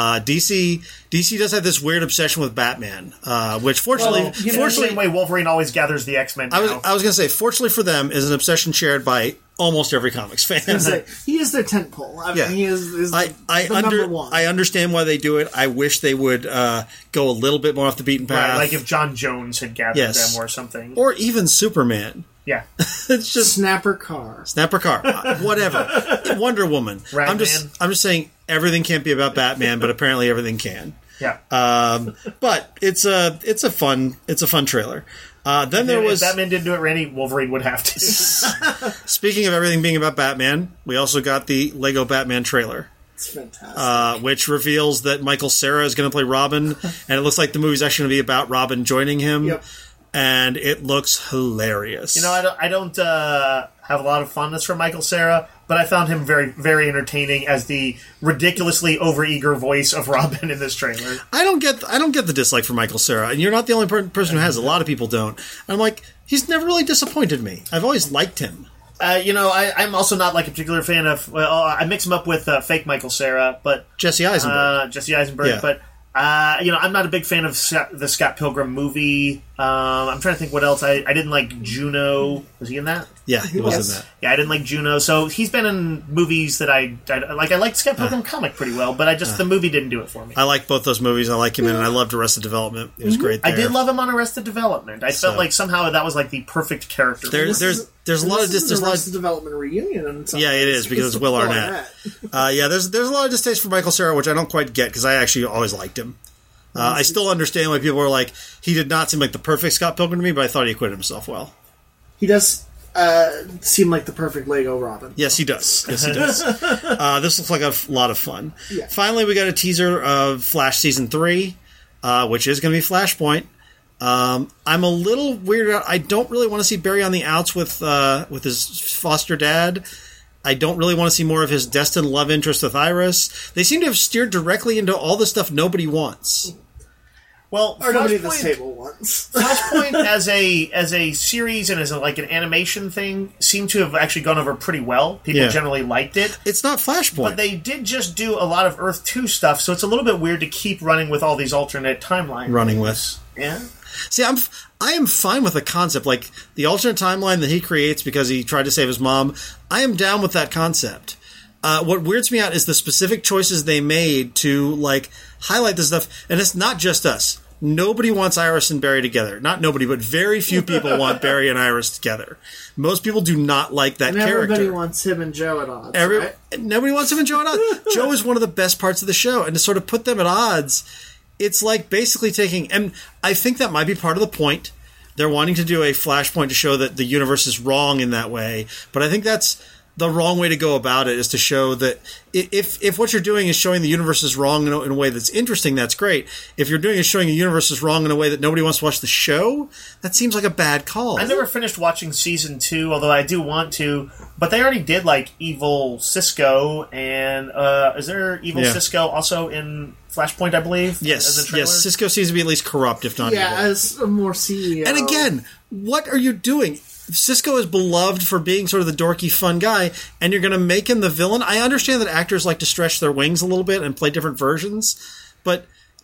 Speaker 1: DC does have this weird obsession with Batman, which fortunately...
Speaker 3: Well, you know,
Speaker 2: In the same way Wolverine always gathers the X-Men now.
Speaker 1: I was going to say, fortunately for them, is an obsession shared by almost every comics fan.
Speaker 3: He is their tentpole. I mean,
Speaker 1: Yeah.
Speaker 3: he is the number one.
Speaker 1: I understand why they do it. I wish they would go a little bit more off the beaten path.
Speaker 2: Right, like if John Jones had gathered
Speaker 1: Yes.
Speaker 2: them or something.
Speaker 1: Or even Superman.
Speaker 2: Yeah.
Speaker 1: It's just
Speaker 3: Snapper Car.
Speaker 1: Snapper Car, whatever. Wonder Woman. I'm just saying everything can't be about Batman, but apparently everything can.
Speaker 2: Yeah.
Speaker 1: But it's a fun trailer. Then there was
Speaker 2: If Batman didn't do it, Randy, Wolverine would have to.
Speaker 1: Speaking of everything being about Batman, we also got the Lego Batman trailer.
Speaker 3: It's fantastic.
Speaker 1: Which reveals that Michael Cera is going to play Robin, and it looks like the movie's actually going to be about Robin joining him.
Speaker 3: Yep.
Speaker 1: And it looks hilarious.
Speaker 2: You know, I don't have a lot of fondness for Michael Cera, but I found him very, very entertaining as the ridiculously overeager voice of Robin in this trailer.
Speaker 1: I don't get the dislike for Michael Cera, and you're not the only person who has. A lot of people don't. I'm like, he's never really disappointed me. I've always liked him.
Speaker 2: I'm also not like a particular fan of. Well, I mix him up with fake Michael Cera, but
Speaker 1: Jesse Eisenberg.
Speaker 2: Yeah. But I'm not a big fan of the Scott Pilgrim movie. I'm trying to think what else. I didn't like Juno. Was he in that?
Speaker 1: Yeah, he was in that.
Speaker 2: Yeah, I didn't like Juno. So he's been in movies that I like. I liked Scott Pilgrim comic pretty well, but the movie didn't do it for me.
Speaker 1: I like both those movies. I like him in, and I loved Arrested Development. It was great there.
Speaker 2: I did love him on Arrested Development. I felt like somehow that was like the perfect character.
Speaker 1: There's a lot of
Speaker 3: Arrested Development reunion.
Speaker 1: Yeah, it is because it's Will Arnett. There's a lot of distaste for Michael Cera, which I don't quite get because I actually always liked him. I still understand why people are like, he did not seem like the perfect Scott Pilgrim to me, but I thought he acquitted himself well.
Speaker 3: He does seem like the perfect Lego Robin.
Speaker 1: Yes, he does. This looks like a lot of fun.
Speaker 3: Yeah.
Speaker 1: Finally, we got a teaser of Flash Season 3, which is going to be Flashpoint. I'm a little weirded out. I don't really want to see Barry on the outs with his foster dad. I don't really want to see more of his destined love interest with Iris. They seem to have steered directly into all the stuff nobody wants.
Speaker 2: Well,
Speaker 3: or nobody at this table wants.
Speaker 2: Flashpoint as a series and as an animation thing seemed to have actually gone over pretty well. People generally liked it.
Speaker 1: It's not Flashpoint.
Speaker 2: But they did just do a lot of Earth 2 stuff, so it's a little bit weird to keep running with all these alternate timelines. Yeah.
Speaker 1: See, I am fine with the concept. Like, the alternate timeline that he creates because he tried to save his mom, I am down with that concept. What weirds me out is the specific choices they made to, highlight this stuff. And it's not just us. Nobody wants Iris and Barry together. Not nobody, but very few people want Barry and Iris together. Most people do not like that character.
Speaker 3: Everybody wants him and Joe at odds, right?
Speaker 1: Nobody wants him and Joe at odds. Joe is one of the best parts of the show. And to sort of put them at odds, it's like basically taking... And I think that might be part of the point. They're wanting to do a Flashpoint to show that the universe is wrong in that way. But I think that's the wrong way to go about it, is to show that if what you're doing is showing the universe is wrong in a way that's interesting, that's great. If you're doing is showing the universe is wrong in a way that nobody wants to watch the show, that seems like a bad call.
Speaker 2: I never finished watching season 2, although I do want to. But they already did Evil Cisco, and is there Evil Cisco also in Flashpoint? I believe.
Speaker 1: Yes, Cisco seems to be at least corrupt, if not evil.
Speaker 3: As a more CEO.
Speaker 1: And again, what are you doing? Cisco is beloved for being sort of the dorky, fun guy, and you're going to make him the villain? I understand that actors like to stretch their wings a little bit and play different versions, but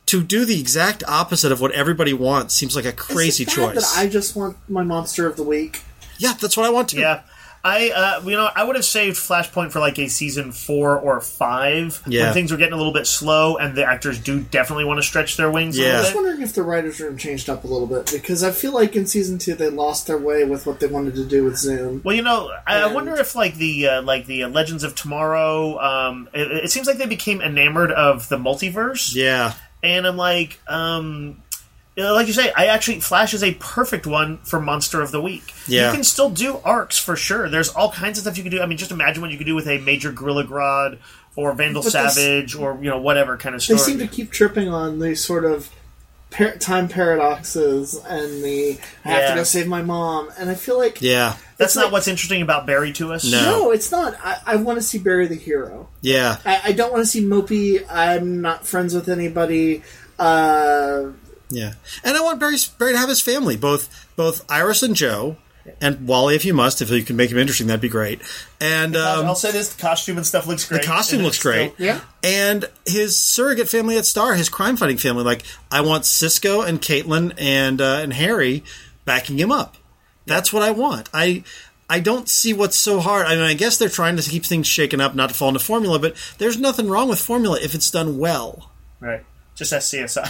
Speaker 1: to do the exact opposite of what everybody wants seems like a crazy
Speaker 3: Is it bad
Speaker 1: choice.
Speaker 3: that I just want my monster of the week.
Speaker 1: Yeah, that's what I want to.
Speaker 2: Yeah. I would have saved Flashpoint for like a season 4 or 5 when things were getting a little bit slow, and the actors do definitely want to stretch their wings a
Speaker 3: I'm
Speaker 2: little
Speaker 3: just
Speaker 2: bit.
Speaker 3: wondering if the writers' room changed up a little bit, because I feel like in season 2 they lost their way with what they wanted to do with Zoom.
Speaker 2: Well, I wonder if the Legends of Tomorrow, it seems like they became enamored of the multiverse.
Speaker 1: Yeah.
Speaker 2: And I'm like, like you say, Flash is a perfect one for Monster of the Week.
Speaker 1: Yeah.
Speaker 2: You can still do arcs for sure. There's all kinds of stuff you can do. I mean, just imagine what you could do with a Major Gorilla Grodd or Vandal Savage or whatever kind of story.
Speaker 3: They seem to keep tripping on these sort of time paradoxes and I have to go save my mom, and I feel like
Speaker 2: that's not what's interesting about Barry to us.
Speaker 3: No, it's not. I want to see Barry the hero.
Speaker 1: Yeah,
Speaker 3: I don't want to see Mopey. I'm not friends with anybody.
Speaker 1: Yeah, and I want Barry to have his family, both Iris and Joe, and Wally if you must. If you can make him interesting, that'd be great. And
Speaker 2: I'll say this: the costume and stuff looks great.
Speaker 1: The costume looks great.
Speaker 3: Yeah.
Speaker 1: And his surrogate family at Star, his crime-fighting family, like I want Cisco and Caitlin and Harry backing him up. That's what I want. I don't see what's so hard. I mean, I guess they're trying to keep things shaken up, not to fall into formula, but there's nothing wrong with formula if it's done well.
Speaker 2: Right. Just as CSI.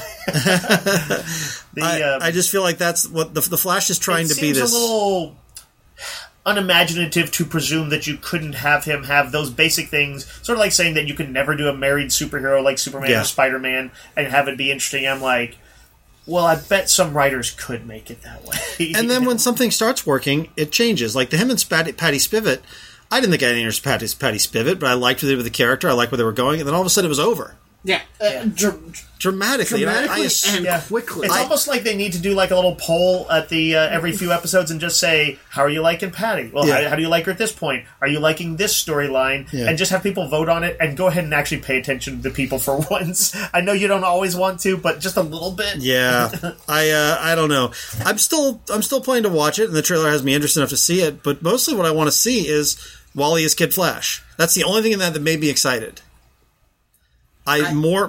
Speaker 1: I just feel like that's what the Flash is trying to be. This
Speaker 2: a little unimaginative to presume that you couldn't have him have those basic things. Sort of like saying that you could never do a married superhero like Superman or Spider-Man and have it be interesting. I'm like, well, I bet some writers could make it that way.
Speaker 1: And then when something starts working, it changes. Like him and Patty Spivot, I didn't think I understood Patty Spivot, but I liked what they did with the character. I liked where they were going, and then all of a sudden it was over.
Speaker 3: Yeah.
Speaker 1: Dramatically
Speaker 3: and quickly.
Speaker 2: It's almost like they need to do like a little poll at the every few episodes and just say, how are you liking Patty? Well, how do you like her at this point? Are you liking this storyline? And just have people vote on it and go ahead and actually pay attention to the people for once. I know you don't always want to, but just a little bit.
Speaker 1: Yeah. I don't know. I'm still planning to watch it, and the trailer has me interested enough to see it, but mostly what I want to see is Wally as Kid Flash. That's the only thing in that made me excited. More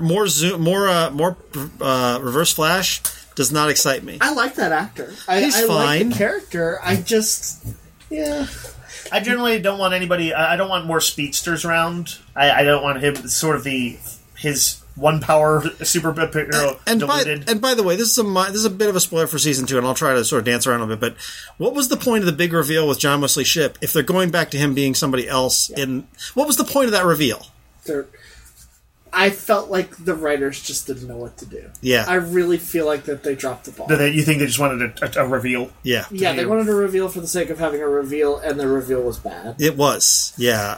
Speaker 1: Reverse Flash does not excite me.
Speaker 3: I like that actor.
Speaker 1: He's
Speaker 3: I
Speaker 1: fine.
Speaker 3: like the character. I just,
Speaker 2: I generally don't want anybody. I don't want more speedsters around. I don't want him sort of his one power superhero diluted.
Speaker 1: And by the way, this is a bit of a spoiler for season 2, and I'll try to sort of dance around a bit. But what was the point of the big reveal with John Wesley Shipp if they're going back to him being somebody else? What was the point of that reveal?
Speaker 3: I felt like the writers just didn't know what to do.
Speaker 1: Yeah.
Speaker 3: I really feel like that they dropped the ball.
Speaker 2: You think they just wanted a reveal?
Speaker 1: Yeah.
Speaker 3: Yeah, they wanted a reveal for the sake of having a reveal, and the reveal was bad.
Speaker 1: It was. Yeah.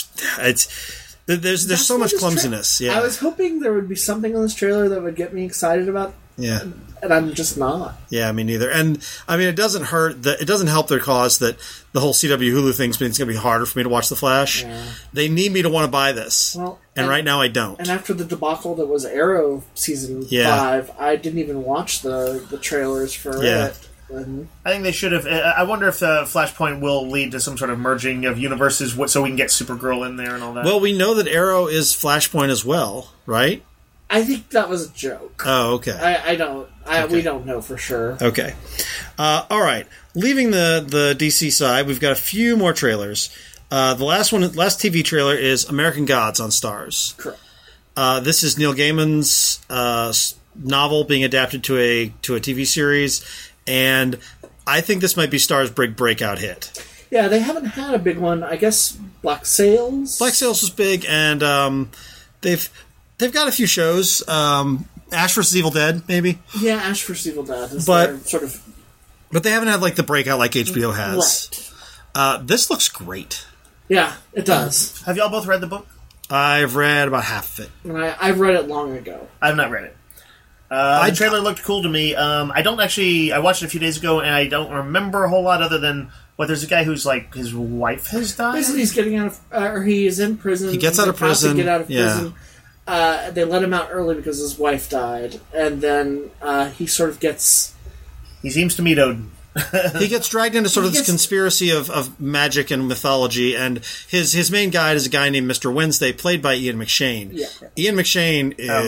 Speaker 1: There's so much clumsiness. Yeah.
Speaker 3: I was hoping there would be something on this trailer that would get me excited about.
Speaker 1: Yeah.
Speaker 3: And I'm just not.
Speaker 1: Yeah, me neither. And I mean, it doesn't help their cause that the whole CW Hulu thing's going to be harder for me to watch The Flash. Yeah. They need me to want to buy this.
Speaker 3: Well,
Speaker 1: and right now I don't.
Speaker 3: And after the debacle that was Arrow season 5, I didn't even watch the trailers for it.
Speaker 2: I think they should have. I wonder if Flashpoint will lead to some sort of merging of universes so we can get Supergirl in there and all that.
Speaker 1: Well, we know that Arrow is Flashpoint as well, right?
Speaker 3: I think that was a joke.
Speaker 1: Oh, okay.
Speaker 3: I don't. We don't know for sure.
Speaker 1: Okay. All right. Leaving the DC side, we've got a few more trailers. The last TV trailer is American Gods on Starz.
Speaker 3: Correct.
Speaker 1: This is Neil Gaiman's novel being adapted to a TV series, and I think this might be Star's big breakout hit.
Speaker 3: Yeah, they haven't had a big one. I guess Black Sails.
Speaker 1: Black Sails was big, and they've got a few shows. Ash vs. Evil Dead, maybe.
Speaker 3: Yeah, Ash vs. Evil Dead is their sort of.
Speaker 1: But they haven't had like the breakout like HBO has.
Speaker 3: Right.
Speaker 1: This looks great.
Speaker 3: Yeah, it does.
Speaker 2: Have y'all both read the book?
Speaker 1: I've read about half of it.
Speaker 3: And I've read it long ago.
Speaker 2: I've not read it. The trailer looked cool to me. I don't actually. I watched it a few days ago, and I don't remember a whole lot other than there's a guy who's like his wife has died.
Speaker 3: Basically, he's getting out of, or he is in prison.
Speaker 1: He gets out of prison.
Speaker 3: Get out of prison. They let him out early because his wife died, and then he sort of gets.
Speaker 2: He seems to meet Odin.
Speaker 1: He gets dragged into sort of this conspiracy of magic and mythology, and his main guide is a guy named Mr. Wednesday, played by Ian McShane.
Speaker 3: Yeah.
Speaker 1: Ian McShane is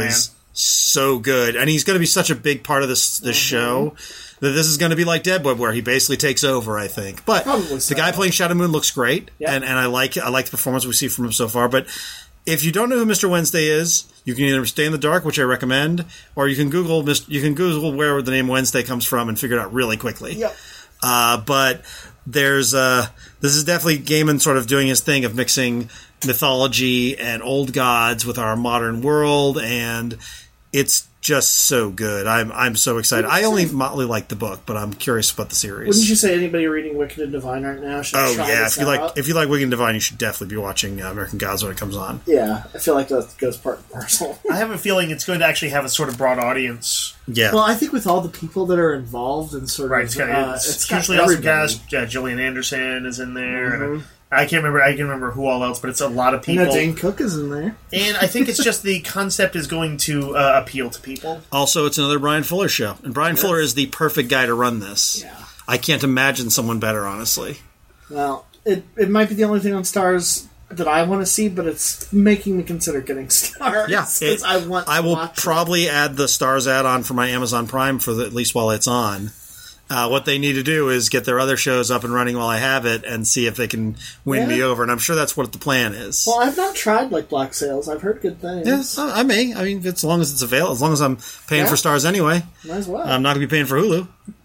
Speaker 1: so good, and he's going to be such a big part of this show that this is going to be like Deadwood, where he basically takes over, I think. But the guy playing Shadow Moon looks great, and I like the performance we see from him so far. But if you don't know who Mr. Wednesday is, you can either stay in the dark, which I recommend, or you can Google where the name Wednesday comes from and figure it out really quickly.
Speaker 3: Yep.
Speaker 1: But there's this is definitely Gaiman sort of doing his thing of mixing mythology and old gods with our modern world, and it's just so good. I'm so excited. I only mildly like the book, but I'm curious about the series.
Speaker 3: Wouldn't you say anybody reading Wicked and Divine right now should try this out?
Speaker 1: If you like Wicked and Divine, you should definitely be watching American Gods when it comes on.
Speaker 3: Yeah, I feel like that goes part and parcel.
Speaker 2: I have a feeling it's going to actually have a sort of broad audience.
Speaker 1: Yeah.
Speaker 3: Well, I think with all the people that are involved in sort of...
Speaker 2: It's hugely awesome cast. Gillian Anderson is in there. And I can't remember who all else, but it's a lot of people.
Speaker 3: Dane Cook is in there.
Speaker 2: And I think it's just the concept is going to appeal to people.
Speaker 1: Also, it's another Brian Fuller show. And Brian Fuller is the perfect guy to run this.
Speaker 3: Yeah.
Speaker 1: I can't imagine someone better, honestly.
Speaker 3: Well, it might be the only thing on Stars that I want to see, but it's making me consider getting Stars.
Speaker 1: Yeah. I will probably add the Stars add-on for my Amazon Prime at least while it's on. What they need to do is get their other shows up and running while I have it and see if they can win me over. And I'm sure that's what the plan is.
Speaker 3: Well, I've not tried Black Sails. I've heard good things.
Speaker 1: Yes, I may. I mean, as long as it's available, as long as I'm paying for Stars anyway.
Speaker 3: Might as well.
Speaker 1: I'm not going to be paying for Hulu.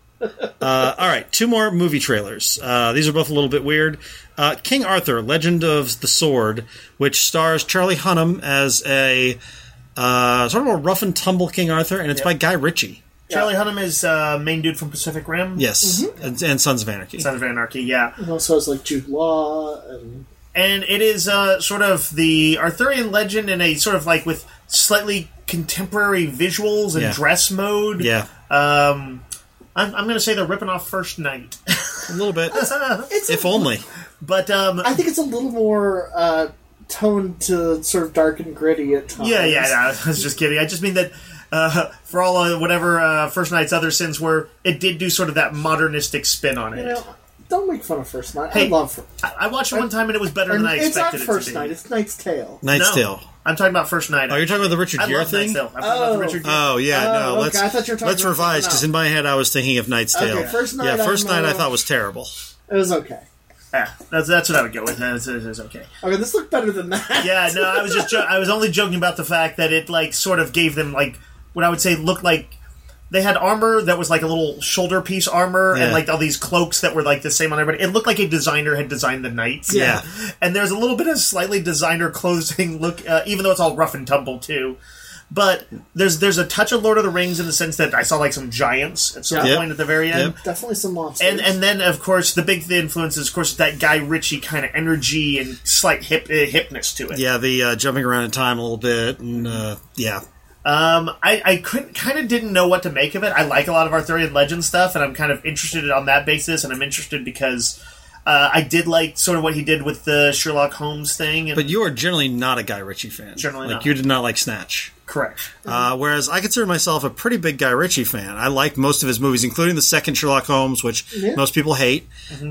Speaker 1: All right, 2 more movie trailers. These are both a little bit weird. King Arthur, Legend of the Sword, which stars Charlie Hunnam as a sort of a rough and tumble King Arthur, and it's by Guy Ritchie.
Speaker 2: Charlie Hunnam is main dude from Pacific Rim.
Speaker 1: Yes, and Sons of Anarchy.
Speaker 2: Sons of Anarchy, yeah.
Speaker 3: And also has like Jude Law
Speaker 2: and it is sort of the Arthurian legend in a sort of like with slightly contemporary visuals and dress mode.
Speaker 1: Yeah.
Speaker 2: I'm going to say they're ripping off First Night.
Speaker 1: A little bit. If only.
Speaker 2: But
Speaker 3: I think it's a little more toned to sort of dark and gritty at times.
Speaker 2: Yeah, no, I was just kidding. I just mean that for all whatever First Night's other sins were, it did do sort of that modernistic spin on it.
Speaker 3: You know, don't make fun of First Night.
Speaker 2: Hey,
Speaker 3: I love it.
Speaker 2: I watched it one time and it was better than I expected it to be.
Speaker 3: It's not First Night, it's Knight's Tale.
Speaker 1: Knight's Tale.
Speaker 2: I'm talking about First Night.
Speaker 1: Oh, you're talking about the Richard Gere thing?
Speaker 2: I'm talking about the Richard Gere.
Speaker 1: Oh, yeah, no.
Speaker 3: Okay. I thought you were talking
Speaker 1: let's
Speaker 3: about
Speaker 1: revise, because in my head I was thinking of Knight's Tale.
Speaker 3: Okay, First Night.
Speaker 1: First Night I thought was terrible.
Speaker 3: It was okay.
Speaker 2: Yeah, that's what I would go with. It's okay.
Speaker 3: Okay, this looked better than that.
Speaker 2: Yeah, no, I was just I was only joking about the fact that it like sort of gave them like what I would say looked like they had armor that was like a little shoulder piece armor and like all these cloaks that were like the same on everybody. It looked like a designer had designed the knights.
Speaker 1: Yeah.
Speaker 2: And there's a little bit of slightly designer clothing look, even though it's all rough and tumble too. But there's a touch of Lord of the Rings in the sense that I saw like some giants at some point at the very end.
Speaker 3: Definitely some monsters.
Speaker 2: And then, of course, the big influence is, of course, that Guy Ritchie kind of energy and slight hipness to it.
Speaker 1: Yeah, the jumping around in time a little bit. And,
Speaker 2: I kind of didn't know what to make of it. I like a lot of Arthurian legend stuff, and I'm kind of interested on that basis, and I'm interested because I did like sort of what he did with the Sherlock Holmes thing.
Speaker 1: But you are generally not a Guy Ritchie fan.
Speaker 2: Generally not.
Speaker 1: You did not like Snatch.
Speaker 2: Correct.
Speaker 1: Whereas I consider myself a pretty big Guy Ritchie fan. I like most of his movies, including the second Sherlock Holmes, which most people hate.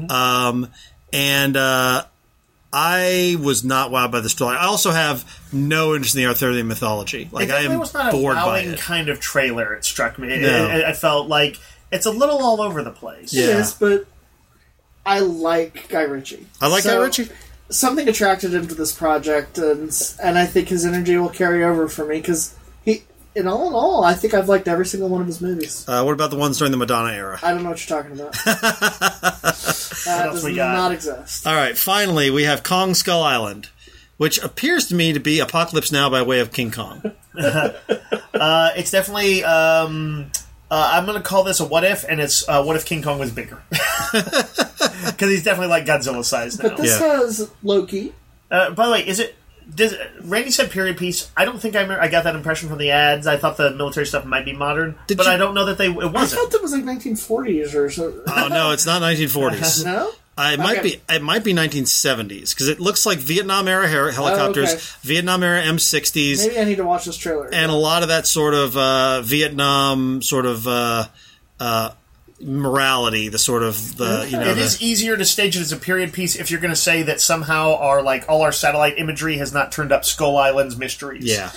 Speaker 1: I was not wowed by the story. I also have no interest in the Arthurian mythology. Like, I am
Speaker 2: was not
Speaker 1: bored
Speaker 2: a
Speaker 1: by
Speaker 2: wowing
Speaker 1: it.
Speaker 2: kind of trailer, it struck me.
Speaker 1: No.
Speaker 2: I felt like it's a little all over the place.
Speaker 3: It is, but I like Guy Ritchie.
Speaker 1: I like Guy Ritchie.
Speaker 3: Something attracted him to this project, and I think his energy will carry over for me, because in all, I think I've liked every single one of his movies.
Speaker 1: What about the ones during the Madonna era?
Speaker 3: I don't know what you're talking about. That does not exist.
Speaker 1: All right, finally, we have Kong Skull Island, which appears to me to be Apocalypse Now by way of King Kong.
Speaker 2: It's definitely... I'm going to call this a what if, and it's what if King Kong was bigger? Because he's definitely like Godzilla sized now.
Speaker 3: But this has Loki.
Speaker 2: By the way, Randy said period piece. I don't think I got that impression from the ads. I thought the military stuff might be modern, but I don't know that it wasn't.
Speaker 3: I thought that was like 1940s or so.
Speaker 1: Oh no, it's not 1940s.
Speaker 3: No?
Speaker 1: It might be 1970s because it looks like Vietnam era helicopters, Vietnam era M60s.
Speaker 3: Maybe I need to watch this trailer.
Speaker 1: And a lot of that sort of Vietnam sort of morality, the sort of
Speaker 2: It is easier to stage it as a period piece if you're going to say that somehow all our satellite imagery has not turned up Skull Island's mysteries.
Speaker 1: Yeah.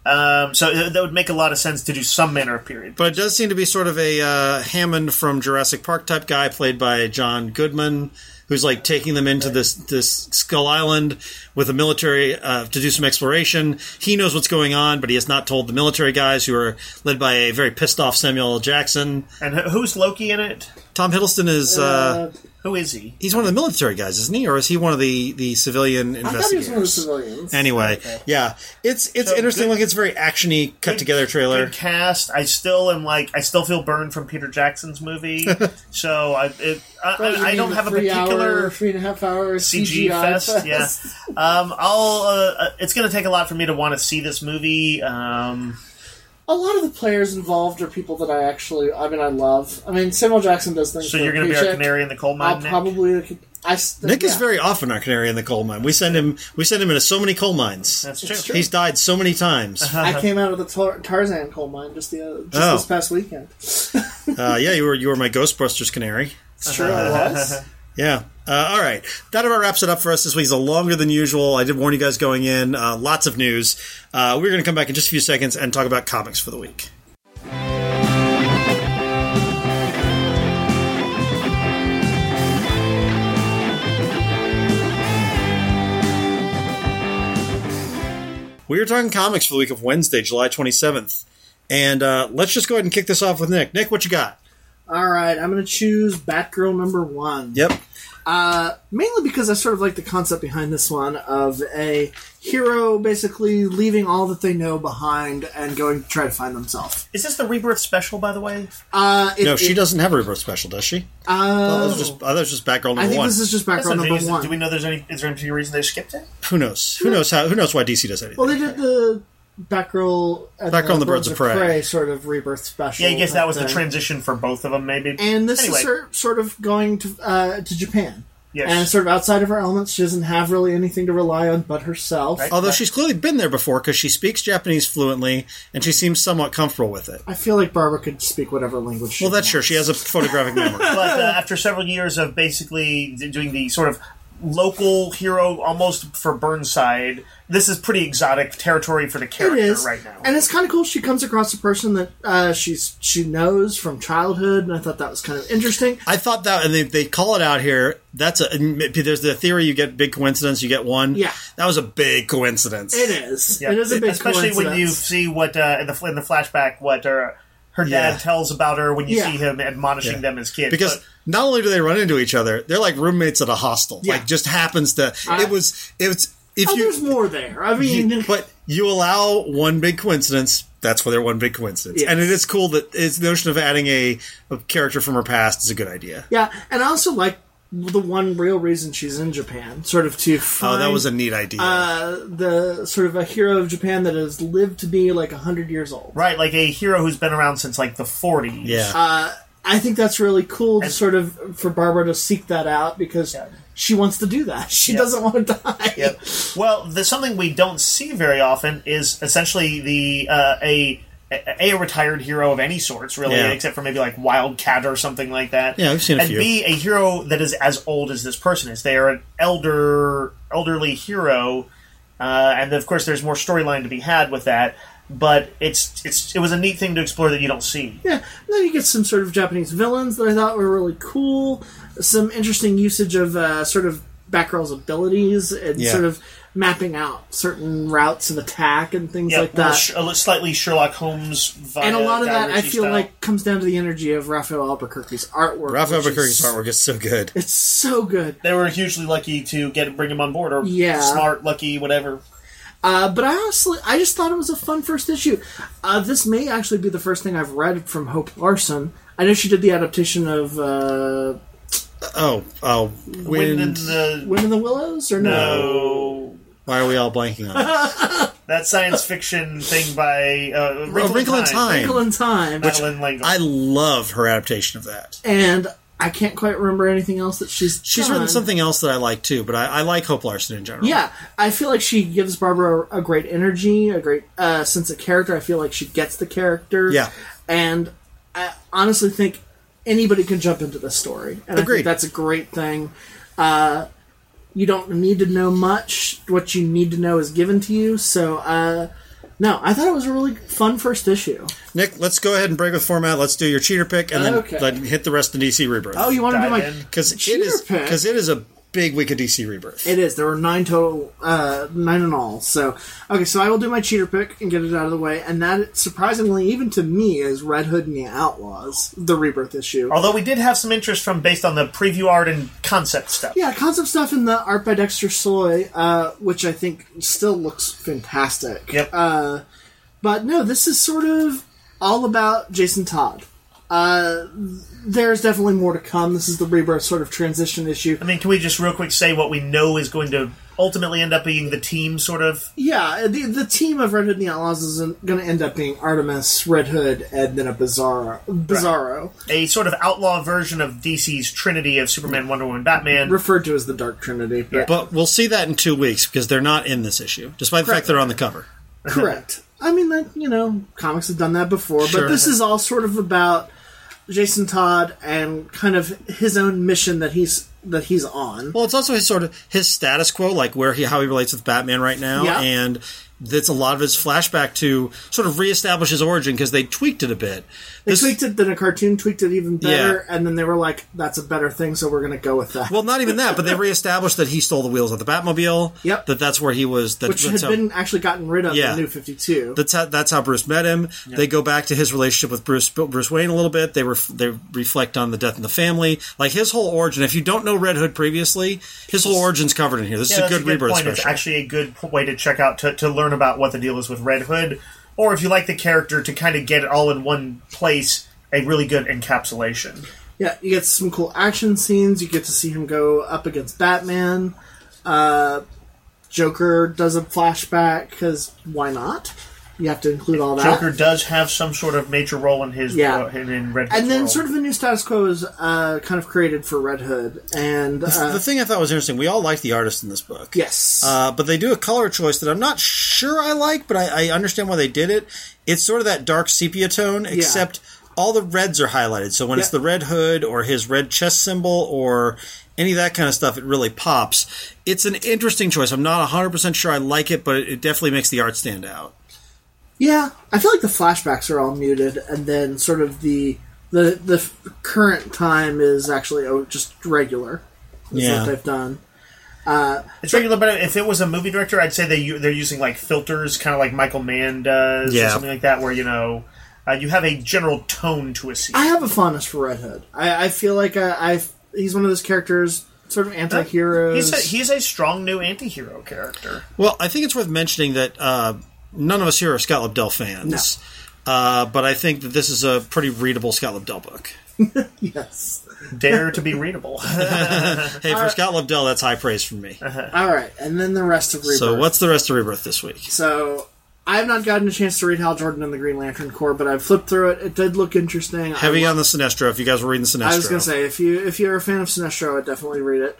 Speaker 2: So that would make a lot of sense to do some manner of period.
Speaker 1: But it does seem to be sort of a Hammond from Jurassic Park type guy, played by John Goodman, who's like taking them into this Skull Island with the military to do some exploration. He knows what's going on, but he has not told the military guys, who are led by a very pissed off Samuel L. Jackson.
Speaker 2: And who's Loki in it?
Speaker 1: Tom Hiddleston is...
Speaker 2: who is he?
Speaker 1: He's one of the military guys, isn't he? Or is he one of the civilian investigators?
Speaker 3: I thought he was one of the civilians.
Speaker 1: Anyway, yeah. It's so interesting. Like, it's a very action-y, cut-together trailer.
Speaker 2: Good cast. I still feel burned from Peter Jackson's movie. So I don't have a particular
Speaker 3: 3.5 hour
Speaker 2: CG fest. Yeah. It's going to take a lot for me to want to see this movie.
Speaker 3: A lot of the players involved are people that I love. I mean, Samuel Jackson does things.
Speaker 2: So you're going to be our canary in the coal mine, Nick?
Speaker 3: Probably.
Speaker 1: Nick is very often our canary in the coal mine. We send him into so many coal mines.
Speaker 2: That's true.
Speaker 1: He's died so many times.
Speaker 3: I came out of the Tarzan coal mine just this past weekend.
Speaker 1: Yeah, you were my Ghostbusters canary.
Speaker 3: It's true, I was.
Speaker 1: Yeah. All right. That about wraps it up for us this week. It's longer than usual. I did warn you guys going in. Lots of news. We're going to come back in just a few seconds and talk about comics for the week. We are talking comics for the week of Wednesday, July 27th. And let's just go ahead and kick this off with Nick. Nick, what you got?
Speaker 3: All right, I'm going to choose Batgirl #1.
Speaker 1: Yep.
Speaker 3: Mainly because I sort of like the concept behind this one of a hero basically leaving all that they know behind and going to try to find themselves.
Speaker 2: Is this the Rebirth special, by the way?
Speaker 1: No, she doesn't have a Rebirth special, does she? I thought it was just Batgirl #1.
Speaker 3: I think this is just Batgirl #1.
Speaker 2: Do we know is there any reason they skipped it?
Speaker 1: Who knows? Who knows why DC does anything?
Speaker 3: Well, they did the Batgirl and
Speaker 1: the Birds of Prey
Speaker 3: sort of Rebirth special.
Speaker 2: Yeah, I guess that was the transition for both of them, maybe.
Speaker 3: And this is sort of going to Japan.
Speaker 2: Yes.
Speaker 3: And sort of outside of her elements, she doesn't have really anything to rely on but herself.
Speaker 1: Right. Although she's clearly been there before, because she speaks Japanese fluently, and she seems somewhat comfortable with it.
Speaker 3: I feel like Barbara could speak whatever language she wants.
Speaker 1: Well, that's sure. She has a photographic memory.
Speaker 2: But after several years of basically doing the sort of local hero almost for Burnside, this is pretty exotic territory for the character right now.
Speaker 3: And it's kind of cool. She comes across a person that she knows from childhood, and I thought that was kind of interesting.
Speaker 1: I thought that, and they call it out here. There's the theory you get big coincidence, you get one.
Speaker 3: Yeah.
Speaker 1: That was a big coincidence.
Speaker 3: It is. Yeah. It is a big
Speaker 2: Especially
Speaker 3: coincidence.
Speaker 2: when you see what, in the flashback, what her dad tells about her when you see him admonishing them as kids.
Speaker 1: Because not only do they run into each other, they're like roommates at a hostel.
Speaker 3: Yeah.
Speaker 1: Like, just happens to... It was...
Speaker 3: there's more there. I mean...
Speaker 1: But you allow one big coincidence, that's where they're one big coincidence. Yes. And it is cool that the notion of adding a character from her past is a good idea.
Speaker 3: Yeah, and I also like the one real reason she's in Japan, sort of to find...
Speaker 1: that was a neat idea.
Speaker 3: The sort of a hero of Japan that has lived to be like 100 years old.
Speaker 2: Right, like a hero who's been around since like the 40s.
Speaker 1: Yeah.
Speaker 3: I think that's really cool to sort of for Barbara to seek that out because she wants to do that. She doesn't want to die.
Speaker 2: Yep. Well, there's something we don't see very often is essentially a retired hero of any sorts, really, except for maybe like Wildcat or something like that.
Speaker 1: Yeah, we've seen a few.
Speaker 2: And be a hero that is as old as this person is. They are an elderly hero, and of course there's more storyline to be had with that. But it was a neat thing to explore that you don't see.
Speaker 3: Yeah, and then you get some sort of Japanese villains that I thought were really cool. Some interesting usage of sort of Batgirl's abilities and sort of mapping out certain routes of attack and things like that.
Speaker 2: Slightly Sherlock Holmes vibe.
Speaker 3: And a lot of that, I feel like, comes down to the energy of Raphael Albuquerque's artwork.
Speaker 1: Raphael Albuquerque's artwork is so good.
Speaker 3: It's so good.
Speaker 2: They were hugely lucky to bring him on board, or smart, lucky, whatever.
Speaker 3: But I just thought it was a fun first issue. This may actually be the first thing I've read from Hope Larson. I know she did the adaptation of...
Speaker 2: Wind in
Speaker 3: the Willows? Or no?
Speaker 1: Why are we all blanking on it?
Speaker 2: That science fiction thing by
Speaker 1: Wrinkle in Time.
Speaker 3: Wrinkle in Time.
Speaker 2: Madeline L'Engle.
Speaker 1: I love her adaptation of that.
Speaker 3: And I can't quite remember anything else that she's
Speaker 1: written something else that I like too, but I like Hope Larson in general.
Speaker 3: Yeah, I feel like she gives Barbara a great energy, a great sense of character. I feel like she gets the character.
Speaker 1: Yeah.
Speaker 3: And I honestly think anybody can jump into this story. And
Speaker 1: Agreed.
Speaker 3: I think that's a great thing. You don't need to know much. What you need to know is given to you. So No, I thought it was a really fun first issue.
Speaker 1: Nick, let's go ahead and break with format. Let's do your cheater pick, and then
Speaker 3: Okay.
Speaker 1: hit the rest of DC Rebirth.
Speaker 3: Oh, you want to do my
Speaker 1: Because
Speaker 3: cheater pick?
Speaker 1: Because it is a big week of DC Rebirth.
Speaker 3: It is. There were 9 total, 9 in all. So, okay, so I will do my cheater pick and get it out of the way. And that, surprisingly, even to me, is Red Hood and the Outlaws, the Rebirth issue.
Speaker 2: Although we did have some interest based on the preview art and concept stuff.
Speaker 3: Yeah, concept stuff in the art by Dexter Soy, which I think still looks fantastic.
Speaker 2: Yep.
Speaker 3: But no, this is sort of all about Jason Todd. There's definitely more to come. This is the Rebirth sort of transition issue.
Speaker 2: I mean, can we just real quick say what we know is going to ultimately end up being the team, sort of?
Speaker 3: Yeah, the team of Red Hood and the Outlaws is going to end up being Artemis, Red Hood, and then a Bizarro.
Speaker 2: Right. A sort of outlaw version of DC's Trinity of Superman, Wonder Woman, Batman.
Speaker 3: Referred to as the Dark Trinity.
Speaker 1: But we'll see that in 2 weeks, because they're not in this issue, despite the fact they're on the cover.
Speaker 3: Correct. I mean, comics have done that before, but this is all sort of about Jason Todd and kind of his own mission that he's on.
Speaker 1: Well, it's also his status quo, like how he relates with Batman right now, and that's a lot of his flashback to sort of reestablish his origin because they tweaked it a bit.
Speaker 3: They tweaked it, then a cartoon tweaked it even better, and then they were like, that's a better thing, so we're going to go with that.
Speaker 1: Well, not even that, but they reestablished that he stole the wheels of the Batmobile.
Speaker 3: Yep.
Speaker 1: That's where he was.
Speaker 3: Which had been actually gotten rid of in New 52.
Speaker 1: That's how Bruce met him. Yep. They go back to his relationship with Bruce Wayne a little bit. They reflect on the death in the family. Like, his whole origin, if you don't know Red Hood previously, his whole origin's covered in here. This is a good Rebirth special.
Speaker 2: It's actually a good way to check out, to learn about what the deal is with Red Hood, or if you like the character, to kind of get it all in one place, a really good encapsulation.
Speaker 3: Yeah, you get some cool action scenes. You get to see him go up against Batman. Joker does a flashback, because why not? You have to include all that.
Speaker 2: Joker does have some sort of major role in his in Red Hood's
Speaker 3: and then
Speaker 2: world.
Speaker 3: sort of a new status quo is kind of created for Red Hood. And
Speaker 1: the thing I thought was interesting, we all like the artist in this book.
Speaker 3: Yes.
Speaker 1: But they do a color choice that I'm not sure I like, but I understand why they did it. It's sort of that dark sepia tone, except all the reds are highlighted. So when it's the Red Hood or his red chest symbol or any of that kind of stuff, it really pops. It's an interesting choice. I'm not 100% sure I like it, but it definitely makes the art stand out.
Speaker 3: Yeah, I feel like the flashbacks are all muted, and then sort of the current time is actually just regular. That's what they've done.
Speaker 2: It's regular, but if it was a movie director, I'd say they're using like filters, kind of like Michael Mann does, or something like that, where you have a general tone to a scene.
Speaker 3: I have a fondness for Red Hood. I feel like he's one of those characters, sort of anti-heroes.
Speaker 2: He's a strong new anti-hero character.
Speaker 1: Well, I think it's worth mentioning that none of us here are Scott Lobdell fans. No. But I think that this is a pretty readable Scott Lobdell book.
Speaker 3: Yes.
Speaker 2: Dare to be readable.
Speaker 1: Hey, for Scott Lobdell, that's high praise from me.
Speaker 3: All right, and then the rest of Rebirth.
Speaker 1: So what's the rest of Rebirth this week?
Speaker 3: So I have not gotten a chance to read Hal Jordan and the Green Lantern Corps, but I've flipped through it. It did look interesting.
Speaker 1: Heavy on the Sinestro, if you guys were reading Sinestro.
Speaker 3: I was going to say, if you're a fan of Sinestro, I'd definitely read it.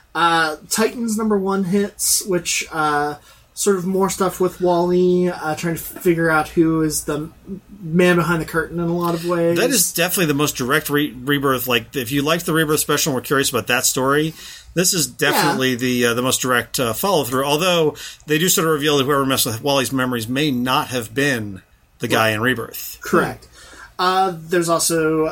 Speaker 3: Titans #1 hits, which sort of more stuff with Wally, trying to figure out who is the man behind the curtain in a lot of ways.
Speaker 1: That is definitely the most direct Rebirth. Like, if you liked the Rebirth special and were curious about that story, this is definitely the most direct follow-through. Although, they do sort of reveal that whoever messed with Wally's memories may not have been the guy in Rebirth.
Speaker 3: Correct. There's also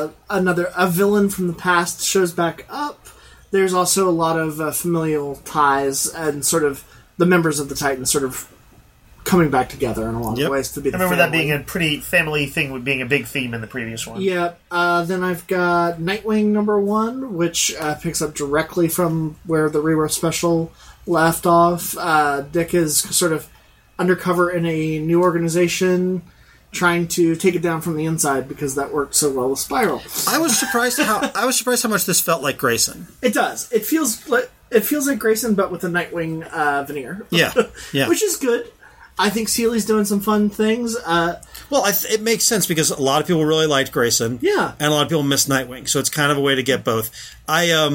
Speaker 3: a villain from the past shows back up. There's also a lot of familial ties and sort of the members of the Titans sort of coming back together in a lot of ways to be the
Speaker 2: I remember
Speaker 3: family.
Speaker 2: that being a pretty family thing, with being a big theme in the previous one.
Speaker 3: Yeah. Then I've got Nightwing #1, which picks up directly from where the Rebirth special left off. Dick is sort of undercover in a new organization, trying to take it down from the inside because that worked so well with Spiral.
Speaker 1: I was surprised how much this felt like Grayson.
Speaker 3: It does. It feels like Grayson, but with a Nightwing veneer.
Speaker 1: Yeah.
Speaker 3: Which is good. I think Seeley's doing some fun things.
Speaker 1: Well, it makes sense because a lot of people really liked Grayson.
Speaker 3: Yeah.
Speaker 1: And a lot of people missed Nightwing. So it's kind of a way to get both. I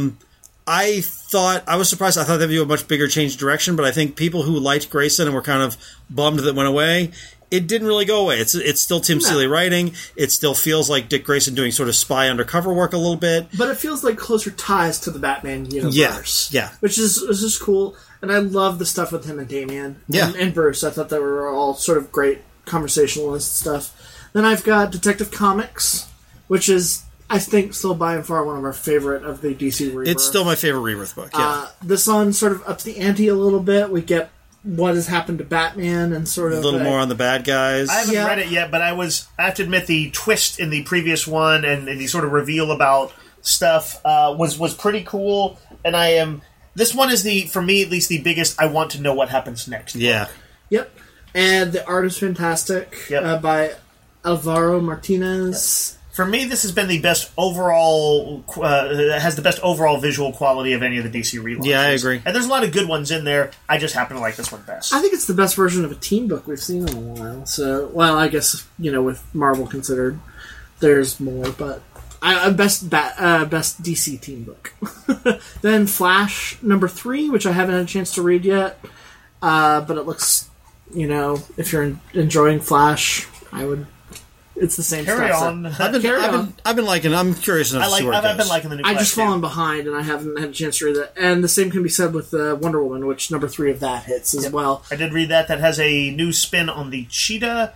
Speaker 1: was surprised. I thought they'd do a much bigger change of direction, but I think people who liked Grayson and were kind of bummed that it went away, it didn't really go away. It's still Tim Seeley writing. It still feels like Dick Grayson doing sort of spy undercover work a little bit.
Speaker 3: But it feels like closer ties to the Batman universe.
Speaker 1: Yeah.
Speaker 3: Which is just cool. And I love the stuff with him and Damian and Bruce. I thought they were all sort of great conversationalist stuff. Then I've got Detective Comics, which is, I think, still by and far one of our favorite of the DC Rebirth.
Speaker 1: It's still my favorite Rebirth book, yeah.
Speaker 3: This one sort of ups the ante a little bit. We get what has happened to Batman and sort of...
Speaker 1: A little more on the bad guys.
Speaker 2: I haven't read it yet, but I have to admit the twist in the previous one and the sort of reveal about stuff was pretty cool. And this one is, for me at least, the biggest I want to know what happens next.
Speaker 1: Yeah.
Speaker 2: Book.
Speaker 3: Yep. And the art is fantastic by Alvaro Martinez.
Speaker 2: Yep. For me, this has been the best overall, has the best overall visual quality of any of the DC relaunches.
Speaker 1: Yeah, I agree.
Speaker 2: And there's a lot of good ones in there. I just happen to like this one best.
Speaker 3: I think it's the best version of a team book we've seen in a while. So, well, I guess, with Marvel considered, there's more, but best DC team book. Then Flash #3, which I haven't had a chance to read yet, but it looks, if you're enjoying Flash, it's the same
Speaker 2: Carry
Speaker 3: stuff.
Speaker 2: on.
Speaker 1: I've been liking. I'm curious enough to see where it goes.
Speaker 2: I've been liking the new Flash.
Speaker 3: I've just fallen behind, and I haven't had a chance to read that. And the same can be said with Wonder Woman, which #3 of that hits as well.
Speaker 2: I did read that. That has a new spin on the Cheetah,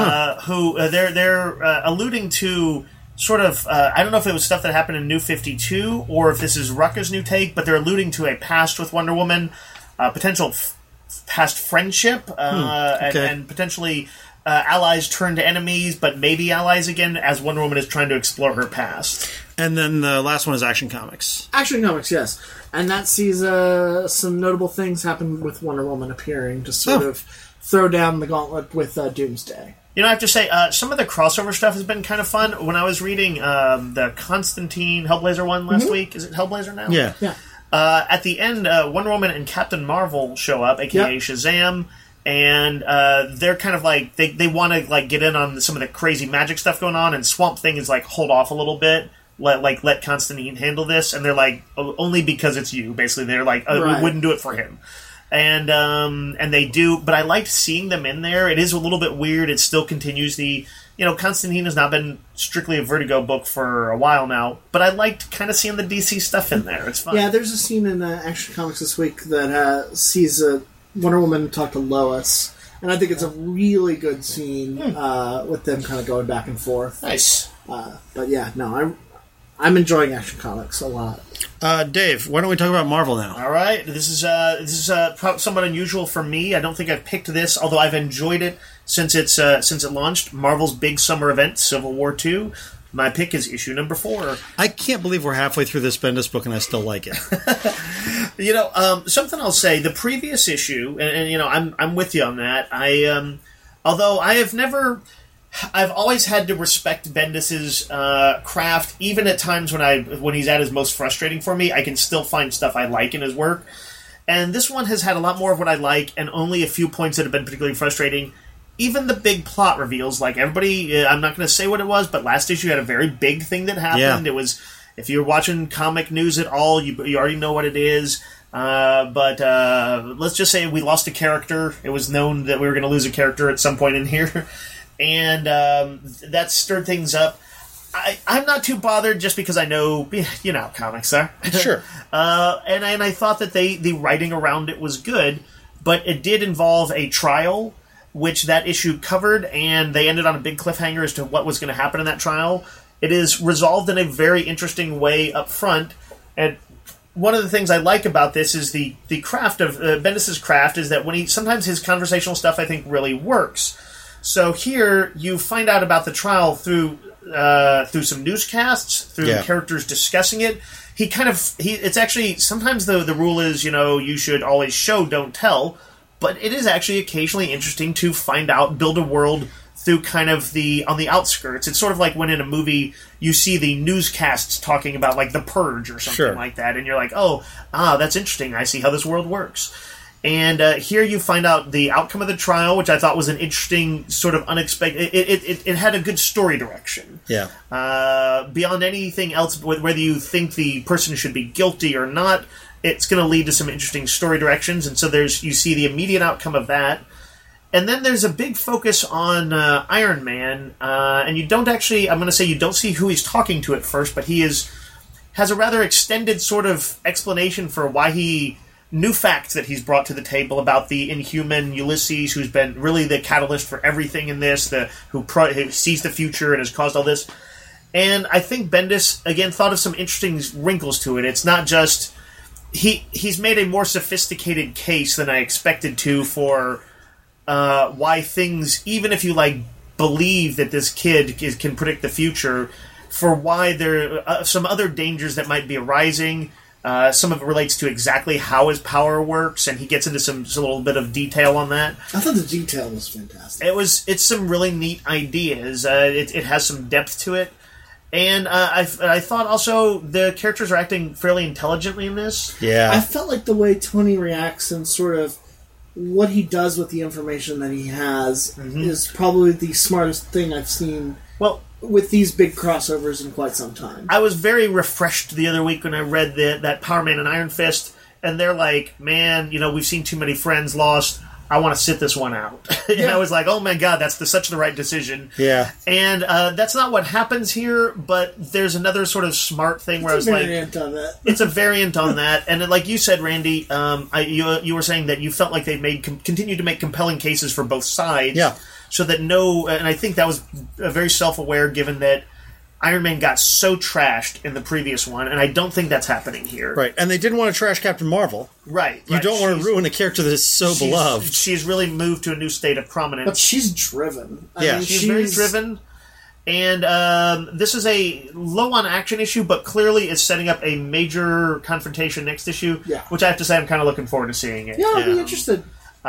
Speaker 2: who they're alluding to. Sort of, I don't know if it was stuff that happened in New 52 or if this is Rucka's new take, but they're alluding to a past with Wonder Woman, potential past friendship, and potentially allies turn to enemies, but maybe allies again as Wonder Woman is trying to explore her past.
Speaker 1: And then the last one is Action Comics.
Speaker 3: Action Comics, yes. And that sees some notable things happen with Wonder Woman appearing to sort of throw down the gauntlet with Doomsday.
Speaker 2: I have to say, some of the crossover stuff has been kind of fun. When I was reading the Constantine Hellblazer one last week, is it Hellblazer now?
Speaker 1: Yeah.
Speaker 2: At the end, Wonder Woman and Captain Marvel show up, a.k.a. Shazam, and they're kind of like, they want to get in on some of the crazy magic stuff going on, and Swamp Thing is hold off a little bit, let Constantine handle this, and they're like, only because it's you, basically. They're like, we wouldn't do it for him. And they do, but I liked seeing them in there. It is a little bit weird. It still continues Constantine has not been strictly a Vertigo book for a while now, but I liked kind of seeing the DC stuff in there. It's fun.
Speaker 3: Yeah, there's a scene in Action Comics this week that sees Wonder Woman talk to Lois, and I think it's a really good scene with them kind of going back and forth.
Speaker 2: Nice.
Speaker 3: But yeah, no, I'm enjoying Action Comics a lot.
Speaker 1: Dave, why don't we talk about Marvel now?
Speaker 2: All right, this is somewhat unusual for me. I don't think I've picked this, although I've enjoyed it since it launched. Marvel's big summer event, Civil War II. My pick is issue #4.
Speaker 1: I can't believe we're halfway through this Bendis book and I still like it.
Speaker 2: Something I'll say. The previous issue, and I'm with you on that. Although I've always had to respect Bendis's craft, even at times when he's at his most frustrating for me. I can still find stuff I like in his work, and this one has had a lot more of what I like, and only a few points that have been particularly frustrating. Even the big plot reveals, like everybody, I'm not going to say what it was, but last issue had a very big thing that happened. Yeah. It was, if you're watching comic news at all, you already know what it is. But let's just say we lost a character. It was known that we were going to lose a character at some point in here. And that stirred things up. I'm not too bothered just because I know, how comics are.
Speaker 1: Sure.
Speaker 2: And I thought that the writing around it was good, but it did involve a trial, which that issue covered, and they ended on a big cliffhanger as to what was going to happen in that trial. It is resolved in a very interesting way up front, and one of the things I like about this is the craft of Bendis' craft is that sometimes his conversational stuff I think really works. So here you find out about the trial through some newscasts, through characters discussing it. It's actually sometimes the rule is you should always show, don't tell, but it is actually occasionally interesting to find out, build a world through kind of on the outskirts. It's sort of like when in a movie you see the newscasts talking about like The Purge or something like that, and you're like, that's interesting. I see how this world works. And here you find out the outcome of the trial, which I thought was an interesting, sort of unexpected... It had a good story direction.
Speaker 1: Yeah.
Speaker 2: Beyond anything else, whether you think the person should be guilty or not, it's going to lead to some interesting story directions. And so you see the immediate outcome of that. And then there's a big focus on Iron Man. And you don't actually... I'm going to say you don't see who he's talking to at first, but he has a rather extended sort of explanation for why he new facts that he's brought to the table about the inhuman Ulysses, who's been really the catalyst for everything in this, who sees the future and has caused all this. And I think Bendis, again, thought of some interesting wrinkles to it. It's not just... He's made a more sophisticated case than I expected to for why things, even if you believe that this kid can predict the future, for why there are some other dangers that might be arising. Some of it relates to exactly how his power works, and he gets into some a little bit of detail on that.
Speaker 3: I thought the detail was fantastic.
Speaker 2: It's some really neat ideas. It has some depth to it. And I thought also the characters are acting fairly intelligently in this.
Speaker 1: Yeah.
Speaker 3: I felt like the way Tony reacts and sort of what he does with the information that he has is probably the smartest thing I've seen with these big crossovers in quite some time.
Speaker 2: I was very refreshed the other week when I read that Power Man and Iron Fist, and they're like, man, we've seen too many friends lost. I want to sit this one out. And I was like, oh my god, that's such the right decision.
Speaker 1: Yeah.
Speaker 2: And that's not what happens here, but there's another sort of smart thing where
Speaker 3: It's a variant on that.
Speaker 2: It's a variant on that. And like you said, Randy, you were saying that you felt like they continued to make compelling cases for both sides.
Speaker 1: Yeah.
Speaker 2: So that and I think that was very self-aware given that Iron Man got so trashed in the previous one, and I don't think that's happening here.
Speaker 1: Right, and they didn't want to trash Captain Marvel.
Speaker 2: Right.
Speaker 1: You don't want to ruin a character that is so beloved.
Speaker 2: She's really moved to a new state of prominence.
Speaker 3: But she's driven.
Speaker 1: I mean,
Speaker 2: she's very driven. And this is a low on action issue, but clearly is setting up a major confrontation next issue, which I have to say I'm kind of looking forward to seeing it.
Speaker 3: Yeah, I'll be interested.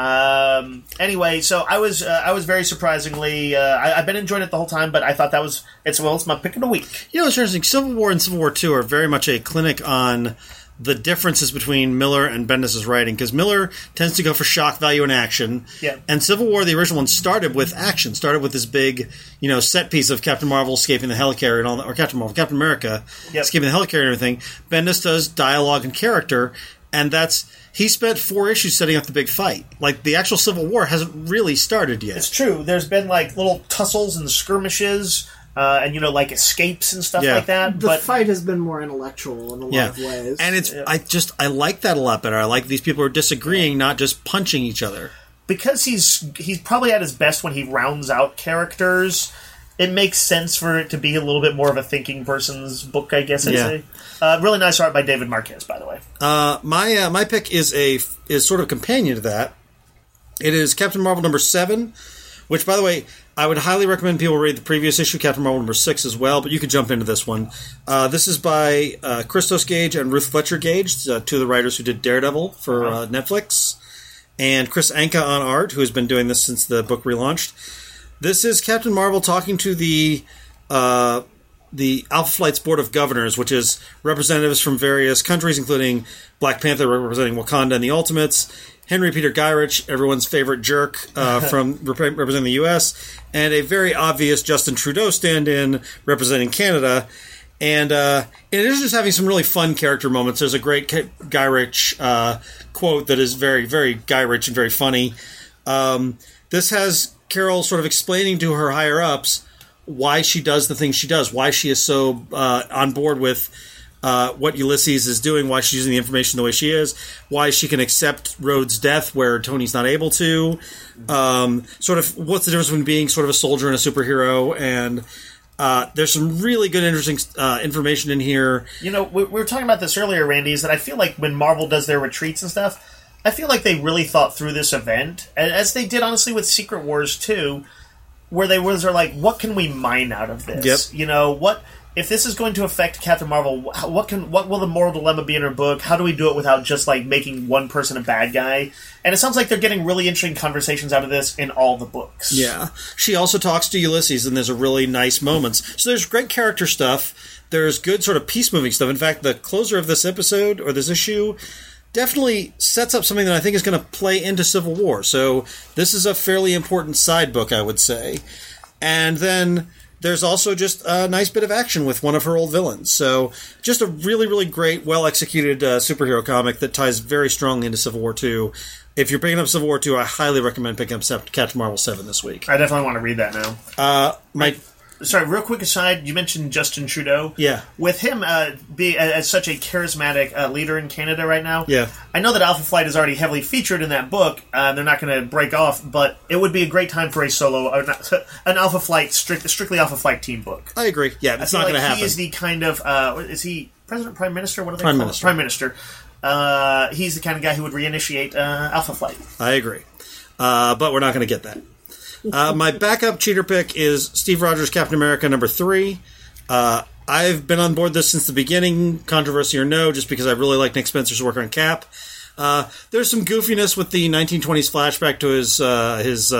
Speaker 2: Anyway, so I was very surprisingly I've been enjoying it the whole time, but I thought it's my pick of the week.
Speaker 1: It's interesting. Civil War and Civil War 2 are very much a clinic on the differences between Miller and Bendis' writing, because Miller tends to go for shock value and action.
Speaker 2: Yeah.
Speaker 1: And Civil War, the original one, started with action, started with this big, set piece of Captain Marvel escaping the helicarrier and all that, or Captain America escaping the helicarrier and everything. Bendis does dialogue and character, and he spent 4 issues setting up the big fight. Like, the actual Civil War hasn't really started yet.
Speaker 2: It's true. There's been, little tussles and skirmishes, and, escapes and stuff like that.
Speaker 3: The fight has been more intellectual in a lot of ways.
Speaker 1: And I like that a lot better. I like these people are disagreeing, not just punching each other.
Speaker 2: Because he's probably at his best when he rounds out characters, it makes sense for it to be a little bit more of a thinking person's book, I guess I'd say. Really nice art by David Marquez, by the way.
Speaker 1: My pick is sort of a companion to that. It is Captain Marvel number 7, which, by the way, I would highly recommend people read the previous issue, Captain Marvel number 6 as well, but you could jump into this one. This is by Christos Gage and Ruth Fletcher Gage, 2 of the writers who did Daredevil for Netflix, and Chris Anka on art, who has been doing this since the book relaunched. This is Captain Marvel talking to the Alpha Flight's Board of Governors, which is representatives from various countries, including Black Panther representing Wakanda and the Ultimates, Henry Peter Gyrich, everyone's favorite jerk from representing the U.S., and a very obvious Justin Trudeau stand-in representing Canada. And in addition to just having some really fun character moments, there's a great Gyrich quote that is very, very Gyrich and very funny. This has Carol sort of explaining to her higher-ups why she does the things she does, why she is so on board with what Ulysses is doing, why she's using the information the way she is, why she can accept Rhodes' death where Tony's not able to, sort of what's the difference between being sort of a soldier and a superhero, and there's some really good, interesting information in here.
Speaker 2: We were talking about this earlier, Randy, is that I feel like when Marvel does their retreats and stuff, I feel like they really thought through this event, as they did, honestly, with Secret Wars, too, where they are like, what can we mine out of this?
Speaker 1: Yep.
Speaker 2: What if this is going to affect Captain Marvel? What will the moral dilemma be in her book? How do we do it without just making one person a bad guy? And it sounds like they're getting really interesting conversations out of this in all the books.
Speaker 1: Yeah, she also talks to Ulysses, and there's a really nice moments. So there's great character stuff. There's good sort of peace moving stuff. In fact, the closer of this episode or this issue definitely sets up something that I think is going to play into Civil War. So this is a fairly important side book, I would say. And then there's also just a nice bit of action with one of her old villains. So just a really, really great, well-executed superhero comic that ties very strongly into Civil War 2. If you're picking up Civil War 2, I highly recommend picking up Captain Marvel 7 this week.
Speaker 2: I definitely want to read that now. sorry, real quick aside, you mentioned Justin Trudeau.
Speaker 1: Yeah.
Speaker 2: With him being as such a charismatic leader in Canada right now,
Speaker 1: Yeah.
Speaker 2: I know that Alpha Flight is already heavily featured in that book. They're not going to break off, but it would be a great time for a solo, an Alpha Flight, strictly Alpha Flight team book.
Speaker 1: I agree. Yeah, it's not going to happen.
Speaker 2: He is the kind of, is he President, Prime Minister? What are they
Speaker 1: Prime
Speaker 2: called?
Speaker 1: Minister.
Speaker 2: Prime Minister. He's the kind of guy who would reinitiate Alpha Flight.
Speaker 1: I agree. But we're not going to get that. My backup cheater pick is Steve Rogers' Captain America #3. I've been on board this since the beginning, controversy or no, just because I really like Nick Spencer's work on Cap. There's some goofiness with the 1920s flashback to his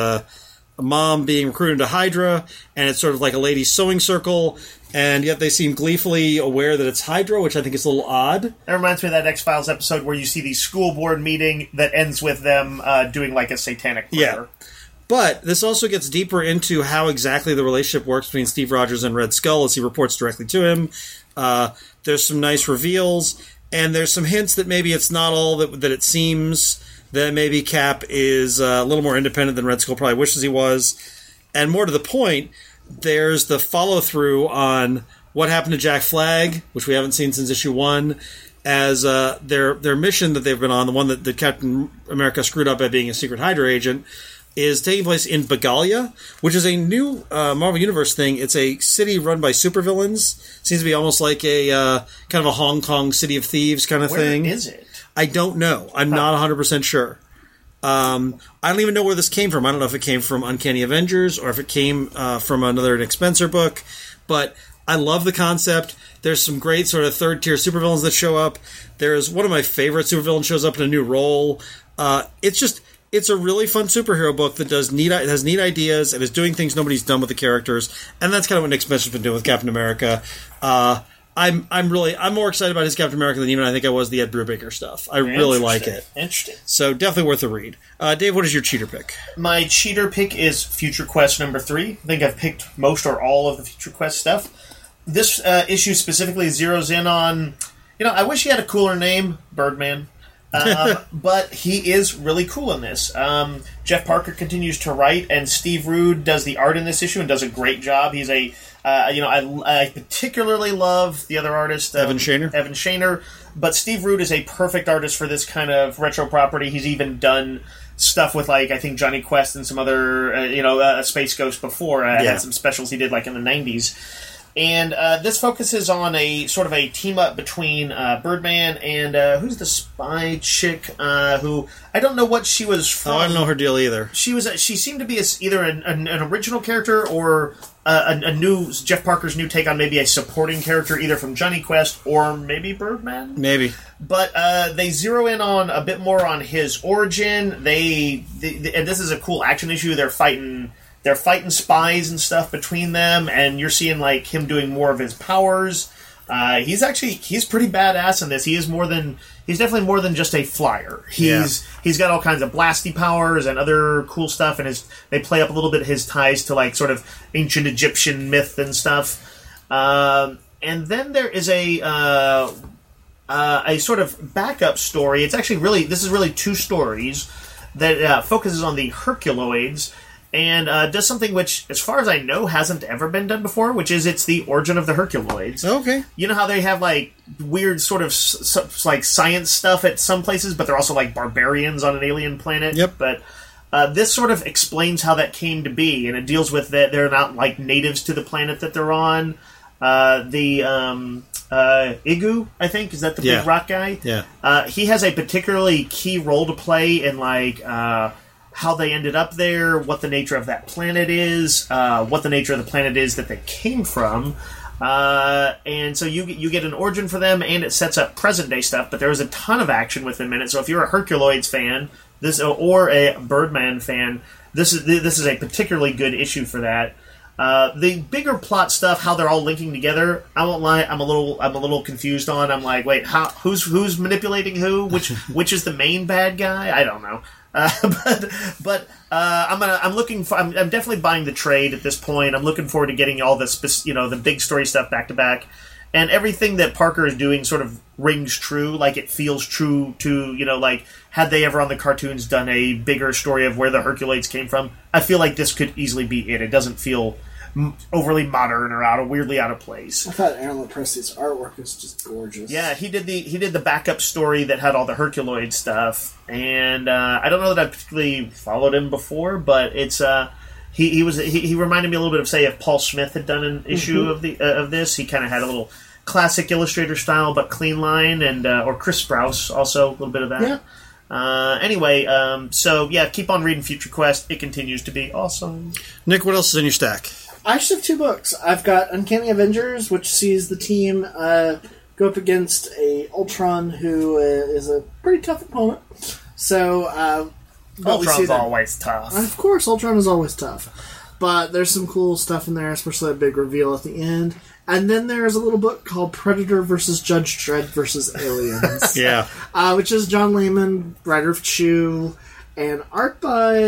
Speaker 1: mom being recruited to Hydra, and it's sort of like a ladies' sewing circle, and yet they seem gleefully aware that it's Hydra, which I think is a little odd.
Speaker 2: That reminds me of that X-Files episode where you see the school board meeting that ends with them doing like a satanic prayer.
Speaker 1: Yeah. But this also gets deeper into how exactly the relationship works between Steve Rogers and Red Skull as he reports directly to him. There's some nice reveals, and there's some hints that maybe it's not all that it seems, that maybe Cap is a little more independent than Red Skull probably wishes he was. And more to the point, there's the follow-through on what happened to Jack Flag, which we haven't seen since issue 1, as their mission that they've been on, the one that Captain America screwed up by being a secret Hydra agent, is taking place in Bagalia, which is a new Marvel Universe thing. It's a city run by supervillains. Seems to be almost like a kind of a Hong Kong City of Thieves kind of thing.
Speaker 2: Where is it?
Speaker 1: I don't know. I'm not 100% sure. I don't even know where this came from. I don't know if it came from Uncanny Avengers or if it came from another Nick Spencer book. But I love the concept. There's some great sort of third-tier supervillains that show up. There's one of my favorite supervillains shows up in a new role. It's a really fun superhero book that has neat ideas and is doing things nobody's done with the characters, and that's kind of what Nick Spencer's been doing with Captain America. I'm more excited about his Captain America than even I think I was the Ed Brubaker stuff. I really like it.
Speaker 2: Interesting.
Speaker 1: So definitely worth a read. Dave, what is your cheater pick?
Speaker 2: My cheater pick is Future Quest #3. I think I've picked most or all of the Future Quest stuff. This issue specifically zeroes in on, I wish he had a cooler name, Birdman. But he is really cool in this. Jeff Parker continues to write, and Steve Rude does the art in this issue and does a great job. He's I particularly love the other artist,
Speaker 1: Evan Shaner.
Speaker 2: But Steve Rude is a perfect artist for this kind of retro property. He's even done stuff with, I think Johnny Quest and some other, Space Ghost before. Had some specials he did, in the 90s. And this focuses on a sort of a team-up between Birdman and who's the spy chick who I don't know what she was from.
Speaker 1: Oh, I don't know her deal either.
Speaker 2: She seemed to be either an original character or a new Jeff Parker's new take on maybe a supporting character, either from Johnny Quest or maybe Birdman.
Speaker 1: Maybe.
Speaker 2: But they zero in on a bit more on his origin. And this is a cool action issue. They're fighting spies and stuff between them, and you're seeing him doing more of his powers. He's pretty badass in this. He's definitely more than just a flyer. He's got all kinds of blasty powers and other cool stuff, and they play up a little bit his ties to sort of ancient Egyptian myth and stuff. And then there is a sort of backup story. This is really two stories that focuses on the Herculoids. And does something which, as far as I know, hasn't ever been done before, which is it's the origin of the Herculoids.
Speaker 1: Okay.
Speaker 2: You know how they have, weird sort of, science stuff at some places, but they're also, barbarians on an alien planet?
Speaker 1: Yep.
Speaker 2: But this sort of explains how that came to be, and it deals with that they're not, natives to the planet that they're on. Igu, I think, is that the big rock guy?
Speaker 1: Yeah.
Speaker 2: He has a particularly key role to play in, how they ended up there, what the nature of that planet is, what the nature of the planet is that they came from. And so you get an origin for them, and it sets up present-day stuff, but there is a ton of action with them in it. So if you're a Herculoids fan or a Birdman fan, this is a particularly good issue for that. The bigger plot stuff, how they're all linking together, I won't lie, I'm a little confused on. I'm like, wait, who's manipulating who? Which is the main bad guy? I don't know. I'm definitely buying the trade at this point. I'm looking forward to getting all this, the big story stuff back to back, and everything that Parker is doing sort of rings true. It feels true to had they ever on the cartoons done a bigger story of where the Herculoids came from. I feel like this could easily be it. It doesn't feel overly modern or weirdly out of place.
Speaker 3: I thought Aaron Lopresti's artwork is just gorgeous.
Speaker 2: Yeah, he did the backup story that had all the Herculoid stuff, and I don't know that I particularly followed him before, but it's he reminded me a little bit of, say, if Paul Smith had done an issue of this. He kind of had a little classic illustrator style, but clean line, and or Chris Sprouse also a little bit of that.
Speaker 3: Yeah.
Speaker 2: Anyway, so yeah, keep on reading Future Quest. It continues to be awesome.
Speaker 1: Nick, what else is in your stack?
Speaker 3: I just have 2 books. I've got Uncanny Avengers, which sees the team go up against a Ultron who is a pretty tough opponent. So,
Speaker 2: Ultron's always tough.
Speaker 3: Of course, Ultron is always tough. But there's some cool stuff in there, especially a big reveal at the end. And then there's a little book called Predator vs. Judge Dredd vs. Aliens.
Speaker 1: Yeah.
Speaker 3: Which is John Layman, writer of Chew, and art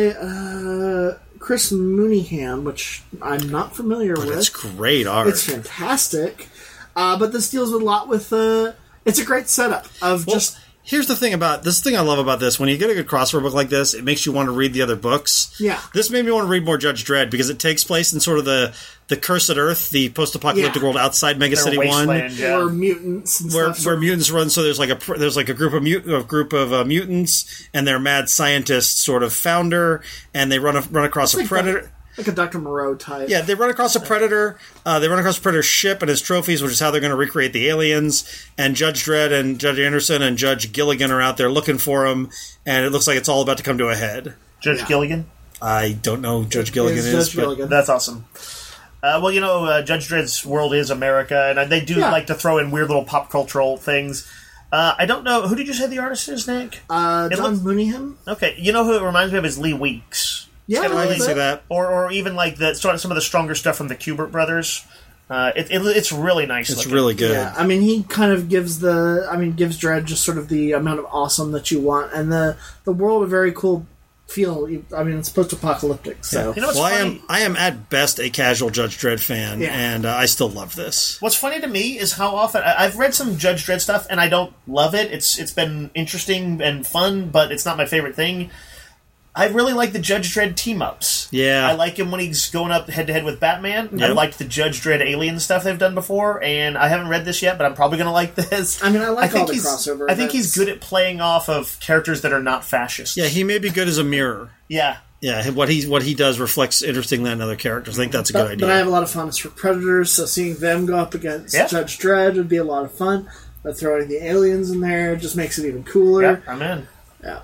Speaker 3: by Chris Mooneyham, which I'm not familiar with.
Speaker 1: It's great art.
Speaker 3: It's fantastic. But this deals with a lot with... it's a great setup of just...
Speaker 1: Here's the thing about this thing I love about this. When you get a good crossover book like this, it makes you want to read the other books.
Speaker 3: Yeah.
Speaker 1: This made me want to read more Judge Dredd because it takes place in sort of the Cursed Earth, the post-apocalyptic world outside Mega City 1.
Speaker 2: Yeah.
Speaker 3: Or mutants and stuff.
Speaker 1: Where mutants run, so there's like a group of mutants and their mad scientist sort of founder, and they run across a predator.
Speaker 3: Like a Dr. Moreau type.
Speaker 1: Yeah, they run across a predator. They run across a predator's ship and his trophies, which is how they're going to recreate the aliens. And Judge Dredd and Judge Anderson and Judge Gilligan are out there looking for him, and it looks like it's all about to come to a head.
Speaker 2: Judge Gilligan?
Speaker 1: I don't know who Judge Gilligan is, but
Speaker 2: that's awesome. Well, Judge Dredd's world is America, and they do like to throw in weird little pop cultural things. I don't know. Who did you say the artist is, Nick?
Speaker 3: John Mooneyham.
Speaker 2: Okay, you know who it reminds me of is Lee Weeks.
Speaker 3: Yeah,
Speaker 1: I can see that.
Speaker 2: Or even like some of the stronger stuff from the Kubert brothers. It's really nice.
Speaker 1: It's really good.
Speaker 3: Yeah, I mean, he kind of gives Dredd just sort of the amount of awesome that you want, and the world a very cool feel. I mean, it's post-apocalyptic, so.
Speaker 2: You know what's funny?
Speaker 1: I am at best a casual Judge Dredd fan, and I still love this.
Speaker 2: What's funny to me is how often I've read some Judge Dredd stuff, and I don't love it. It's been interesting and fun, but it's not my favorite thing. I really like the Judge Dredd team-ups.
Speaker 1: Yeah.
Speaker 2: I like him when he's going up head-to-head with Batman.
Speaker 1: Yep.
Speaker 2: I liked the Judge Dredd alien stuff they've done before, and I haven't read this yet, but I'm probably going to like this.
Speaker 3: I mean, I like all the crossover.
Speaker 2: I think he's good at playing off of characters that are not fascist.
Speaker 1: Yeah, he may be good as a mirror.
Speaker 2: Yeah.
Speaker 1: Yeah, what he does reflects interestingly on other characters. I think that's a good idea.
Speaker 3: But I have a lot of fondness for Predators, so seeing them go up against Judge Dredd would be a lot of fun. But throwing the aliens in there just makes it even cooler.
Speaker 2: Yeah, I'm in.
Speaker 3: Yeah.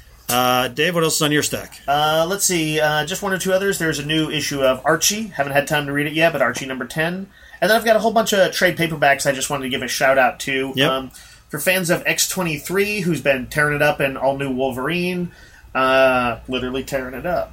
Speaker 1: Dave, what else is on your stack?
Speaker 2: Let's see. Just one or two others. There's a new issue of Archie. Haven't had time to read it yet, but Archie number 10. And then I've got a whole bunch of trade paperbacks I just wanted to give a shout-out to.
Speaker 1: Yep.
Speaker 2: For fans of X-23, who's been tearing it up in all-new Wolverine, literally tearing it up.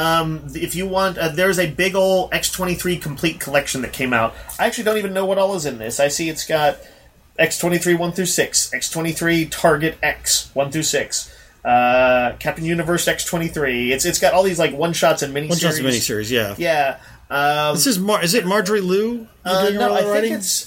Speaker 2: If you want, there's a big old X-23 complete collection that came out. I actually don't even know what all is in this. I see it's got X-23 1 through 6, X-23 Target X 1 through 6. Captain Universe X-23. It's got all these like one shots and miniseries.
Speaker 1: One shots and miniseries, yeah.
Speaker 2: Yeah.
Speaker 1: This is it Marjorie Liu?
Speaker 2: No, I think it's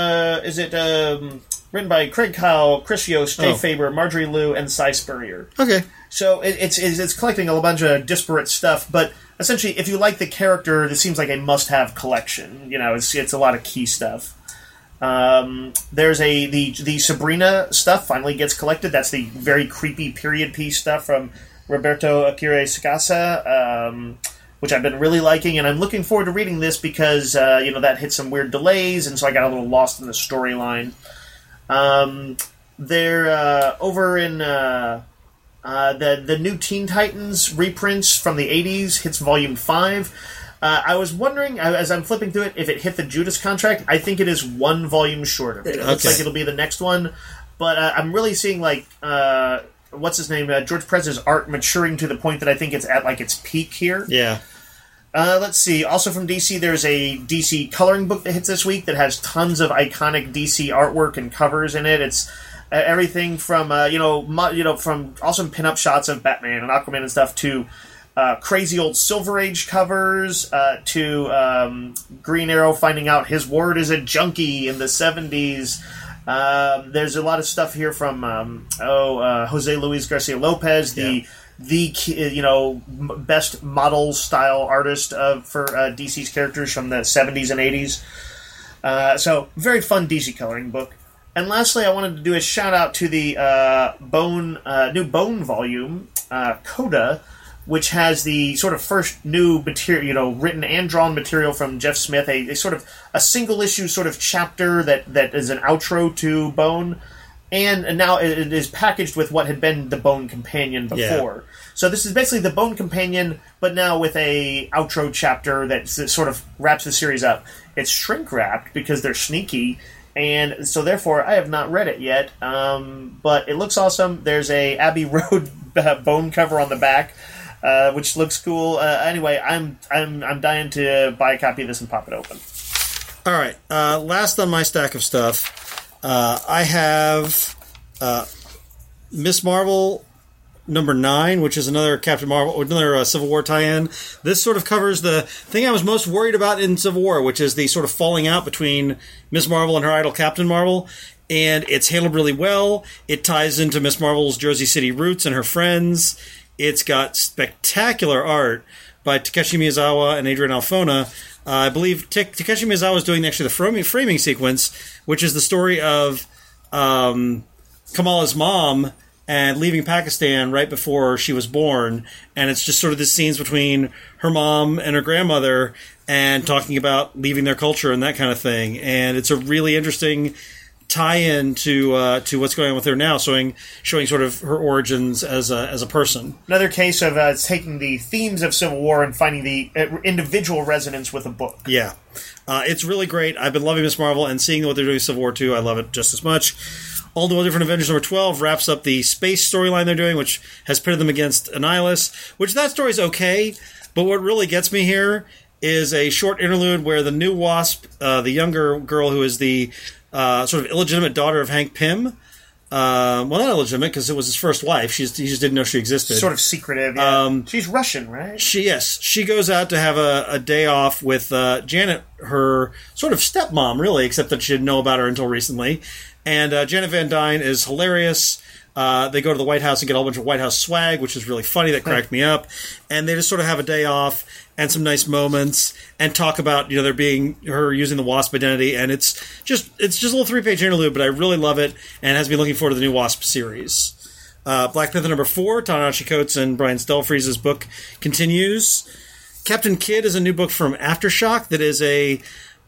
Speaker 2: written by Craig Kyle, Chris Yost, Dave Faber, Marjorie Liu, and Cy Spurrier.
Speaker 1: Okay.
Speaker 2: So it's collecting a bunch of disparate stuff, but essentially, if you like the character, this seems like a must-have collection. You know, it's a lot of key stuff. There's the Sabrina stuff finally gets collected. That's the very creepy period piece stuff from Roberto Aguirre Sacasa, which I've been really liking, and I'm looking forward to reading this because that hit some weird delays, and so I got a little lost in the storyline. They're over in the new Teen Titans reprints from the 80s hits volume 5. I was wondering, as I'm flipping through it, if it hit the Judas contract. I think it is one volume short of it. It looks like it'll be the next one. But I'm really seeing, like, what's his name? George Perez's art maturing to the point that I think it's at, like, its peak here.
Speaker 1: Yeah.
Speaker 2: Let's see. Also from DC, there's a DC coloring book that hits this week that has tons of iconic DC artwork and covers in it. It's everything from, from awesome pinup shots of Batman and Aquaman and stuff to... crazy old Silver Age covers, to Green Arrow finding out his ward is a junkie in the 70s. There's a lot of stuff here from Jose Luis Garcia Lopez, the the best model style artist for DC's characters from the 70s and 80s. So very fun DC coloring book. And lastly, I wanted to do a shout out to the new Bone volume, Coda, which has the sort of first new material, written and drawn material from Jeff Smith, a sort of a single issue sort of chapter that is an outro to Bone, and now it is packaged with what had been the Bone Companion before. Yeah. So this is basically the Bone Companion, but now with a outro chapter that sort of wraps the series up. It's shrink wrapped because they're sneaky. And so, therefore, I have not read it yet, but it looks awesome. There's a Abbey Road Bone cover on the back, which looks cool. Anyway, I'm dying to buy a copy of this and pop it open.
Speaker 1: All right, last on my stack of stuff, I have Miss Marvel number 9, which is another Captain Marvel, another Civil War tie-in. This sort of covers the thing I was most worried about in Civil War, which is the sort of falling out between Miss Marvel and her idol Captain Marvel, and it's handled really well. It ties into Miss Marvel's Jersey City roots and her friends. It's got spectacular art by Takeshi Miyazawa and Adrian Alfona. I believe Takeshi Miyazawa is doing actually the framing sequence, which is the story of Kamala's mom and leaving Pakistan right before she was born. And it's just sort of this scenes between her mom and her grandmother and talking about leaving their culture and that kind of thing. And it's a really interesting tie-in to what's going on with her now, showing sort of her origins as a person.
Speaker 2: Another case of taking the themes of Civil War and finding the individual resonance with a book.
Speaker 1: Yeah. It's really great. I've been loving Miss Marvel, and seeing what they're doing with Civil War 2, I love it just as much. All the Different Avengers number 12 wraps up the space storyline they're doing, which has pitted them against Annihilus, which that story's okay, but what really gets me here is a short interlude where the new Wasp, the younger girl who is the sort of illegitimate daughter of Hank Pym, well, not illegitimate because it was his first wife. He just didn't know she existed.
Speaker 2: Sort of secretive. Yeah. She's Russian, right?
Speaker 1: She goes out to have a day off with Janet, her sort of stepmom, really, except that she didn't know about her until recently. And Janet Van Dyne is hilarious. They go to the White House and get a whole bunch of White House swag, which is really funny. That cracked me up. And they just sort of have a day off and some nice moments and talk about, there being her using the Wasp identity. And it's just a little 3-page interlude, but I really love it and has me looking forward to the new Wasp series. Black Panther number 4, Ta-Nehisi Coates and Brian Stelfreeze's book continues. Captain Kidd is a new book from Aftershock that is a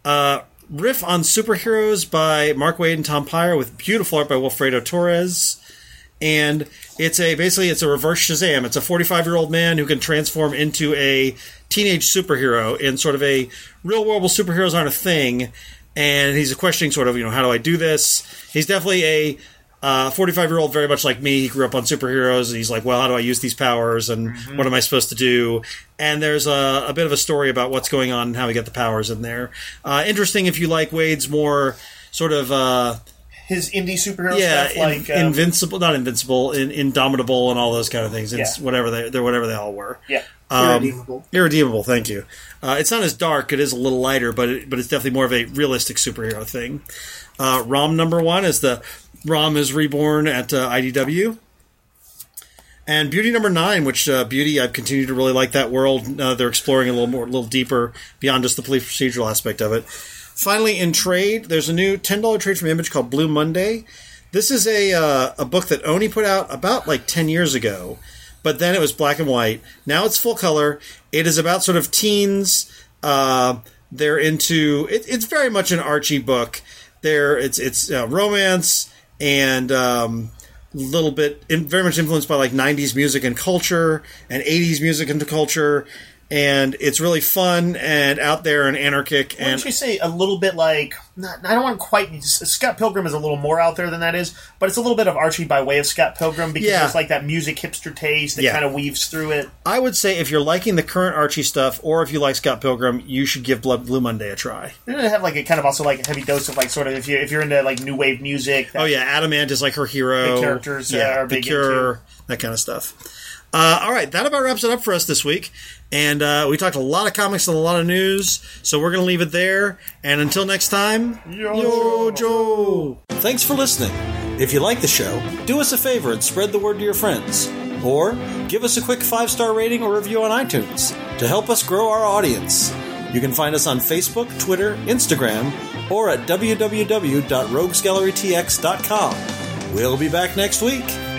Speaker 1: riff on superheroes by Mark Waid and Tom Peyer with beautiful art by Wilfredo Torres. And it's a reverse Shazam. It's a 45-year-old man who can transform into a teenage superhero in sort of a real world where superheroes aren't a thing. And he's questioning sort of, how do I do this? He's definitely a 45-year-old, very much like me. He grew up on superheroes, and he's like, well, how do I use these powers, and what am I supposed to do? And there's a bit of a story about what's going on and how we get the powers in there. Interesting if you like Wade's more sort of...
Speaker 2: his indie superhero stuff, like
Speaker 1: Invincible, not Invincible, Indomitable, and all those kind of things. It's whatever they all were.
Speaker 2: Yeah,
Speaker 3: Irredeemable.
Speaker 1: Thank you. It's not as dark. It is a little lighter, but it's definitely more of a realistic superhero thing. ROM number 1 is the ROM is reborn at IDW. And Beauty number 9, which Beauty, I've continued to really like that world. They're exploring a little deeper beyond just the police procedural aspect of it. Finally, in trade, there's a new $10 trade from Image called Blue Monday. This is a book that Oni put out about 10 years ago, but then it was black and white. Now it's full color. It is about sort of teens. They're into it's very much an Archie book. It's romance and little bit very much influenced by 90s music and culture and 80s music and culture. And it's really fun and out there and anarchic.
Speaker 2: Wouldn't you say a little bit I don't want quite... Scott Pilgrim is a little more out there than that is, but it's a little bit of Archie by way of Scott Pilgrim because there's that music hipster taste that kind of weaves through it.
Speaker 1: I would say if you're liking the current Archie stuff or if you like Scott Pilgrim, you should give Blue Monday a try.
Speaker 2: Doesn't it have a kind of also a heavy dose of sort of if you're into new wave music?
Speaker 1: Adamant is her hero.
Speaker 2: The characters are big
Speaker 1: The Cure,
Speaker 2: into.
Speaker 1: That kind of stuff. All right, that about wraps it up for us this week. And we talked a lot of comics and a lot of news, so we're going to leave it there. And until next time, Yo Joe! Thanks for listening. If you like the show, do us a favor and spread the word to your friends. Or give us a quick 5-star rating or review on iTunes to help us grow our audience. You can find us on Facebook, Twitter, Instagram, or at www.roguesgallerytx.com. We'll be back next week.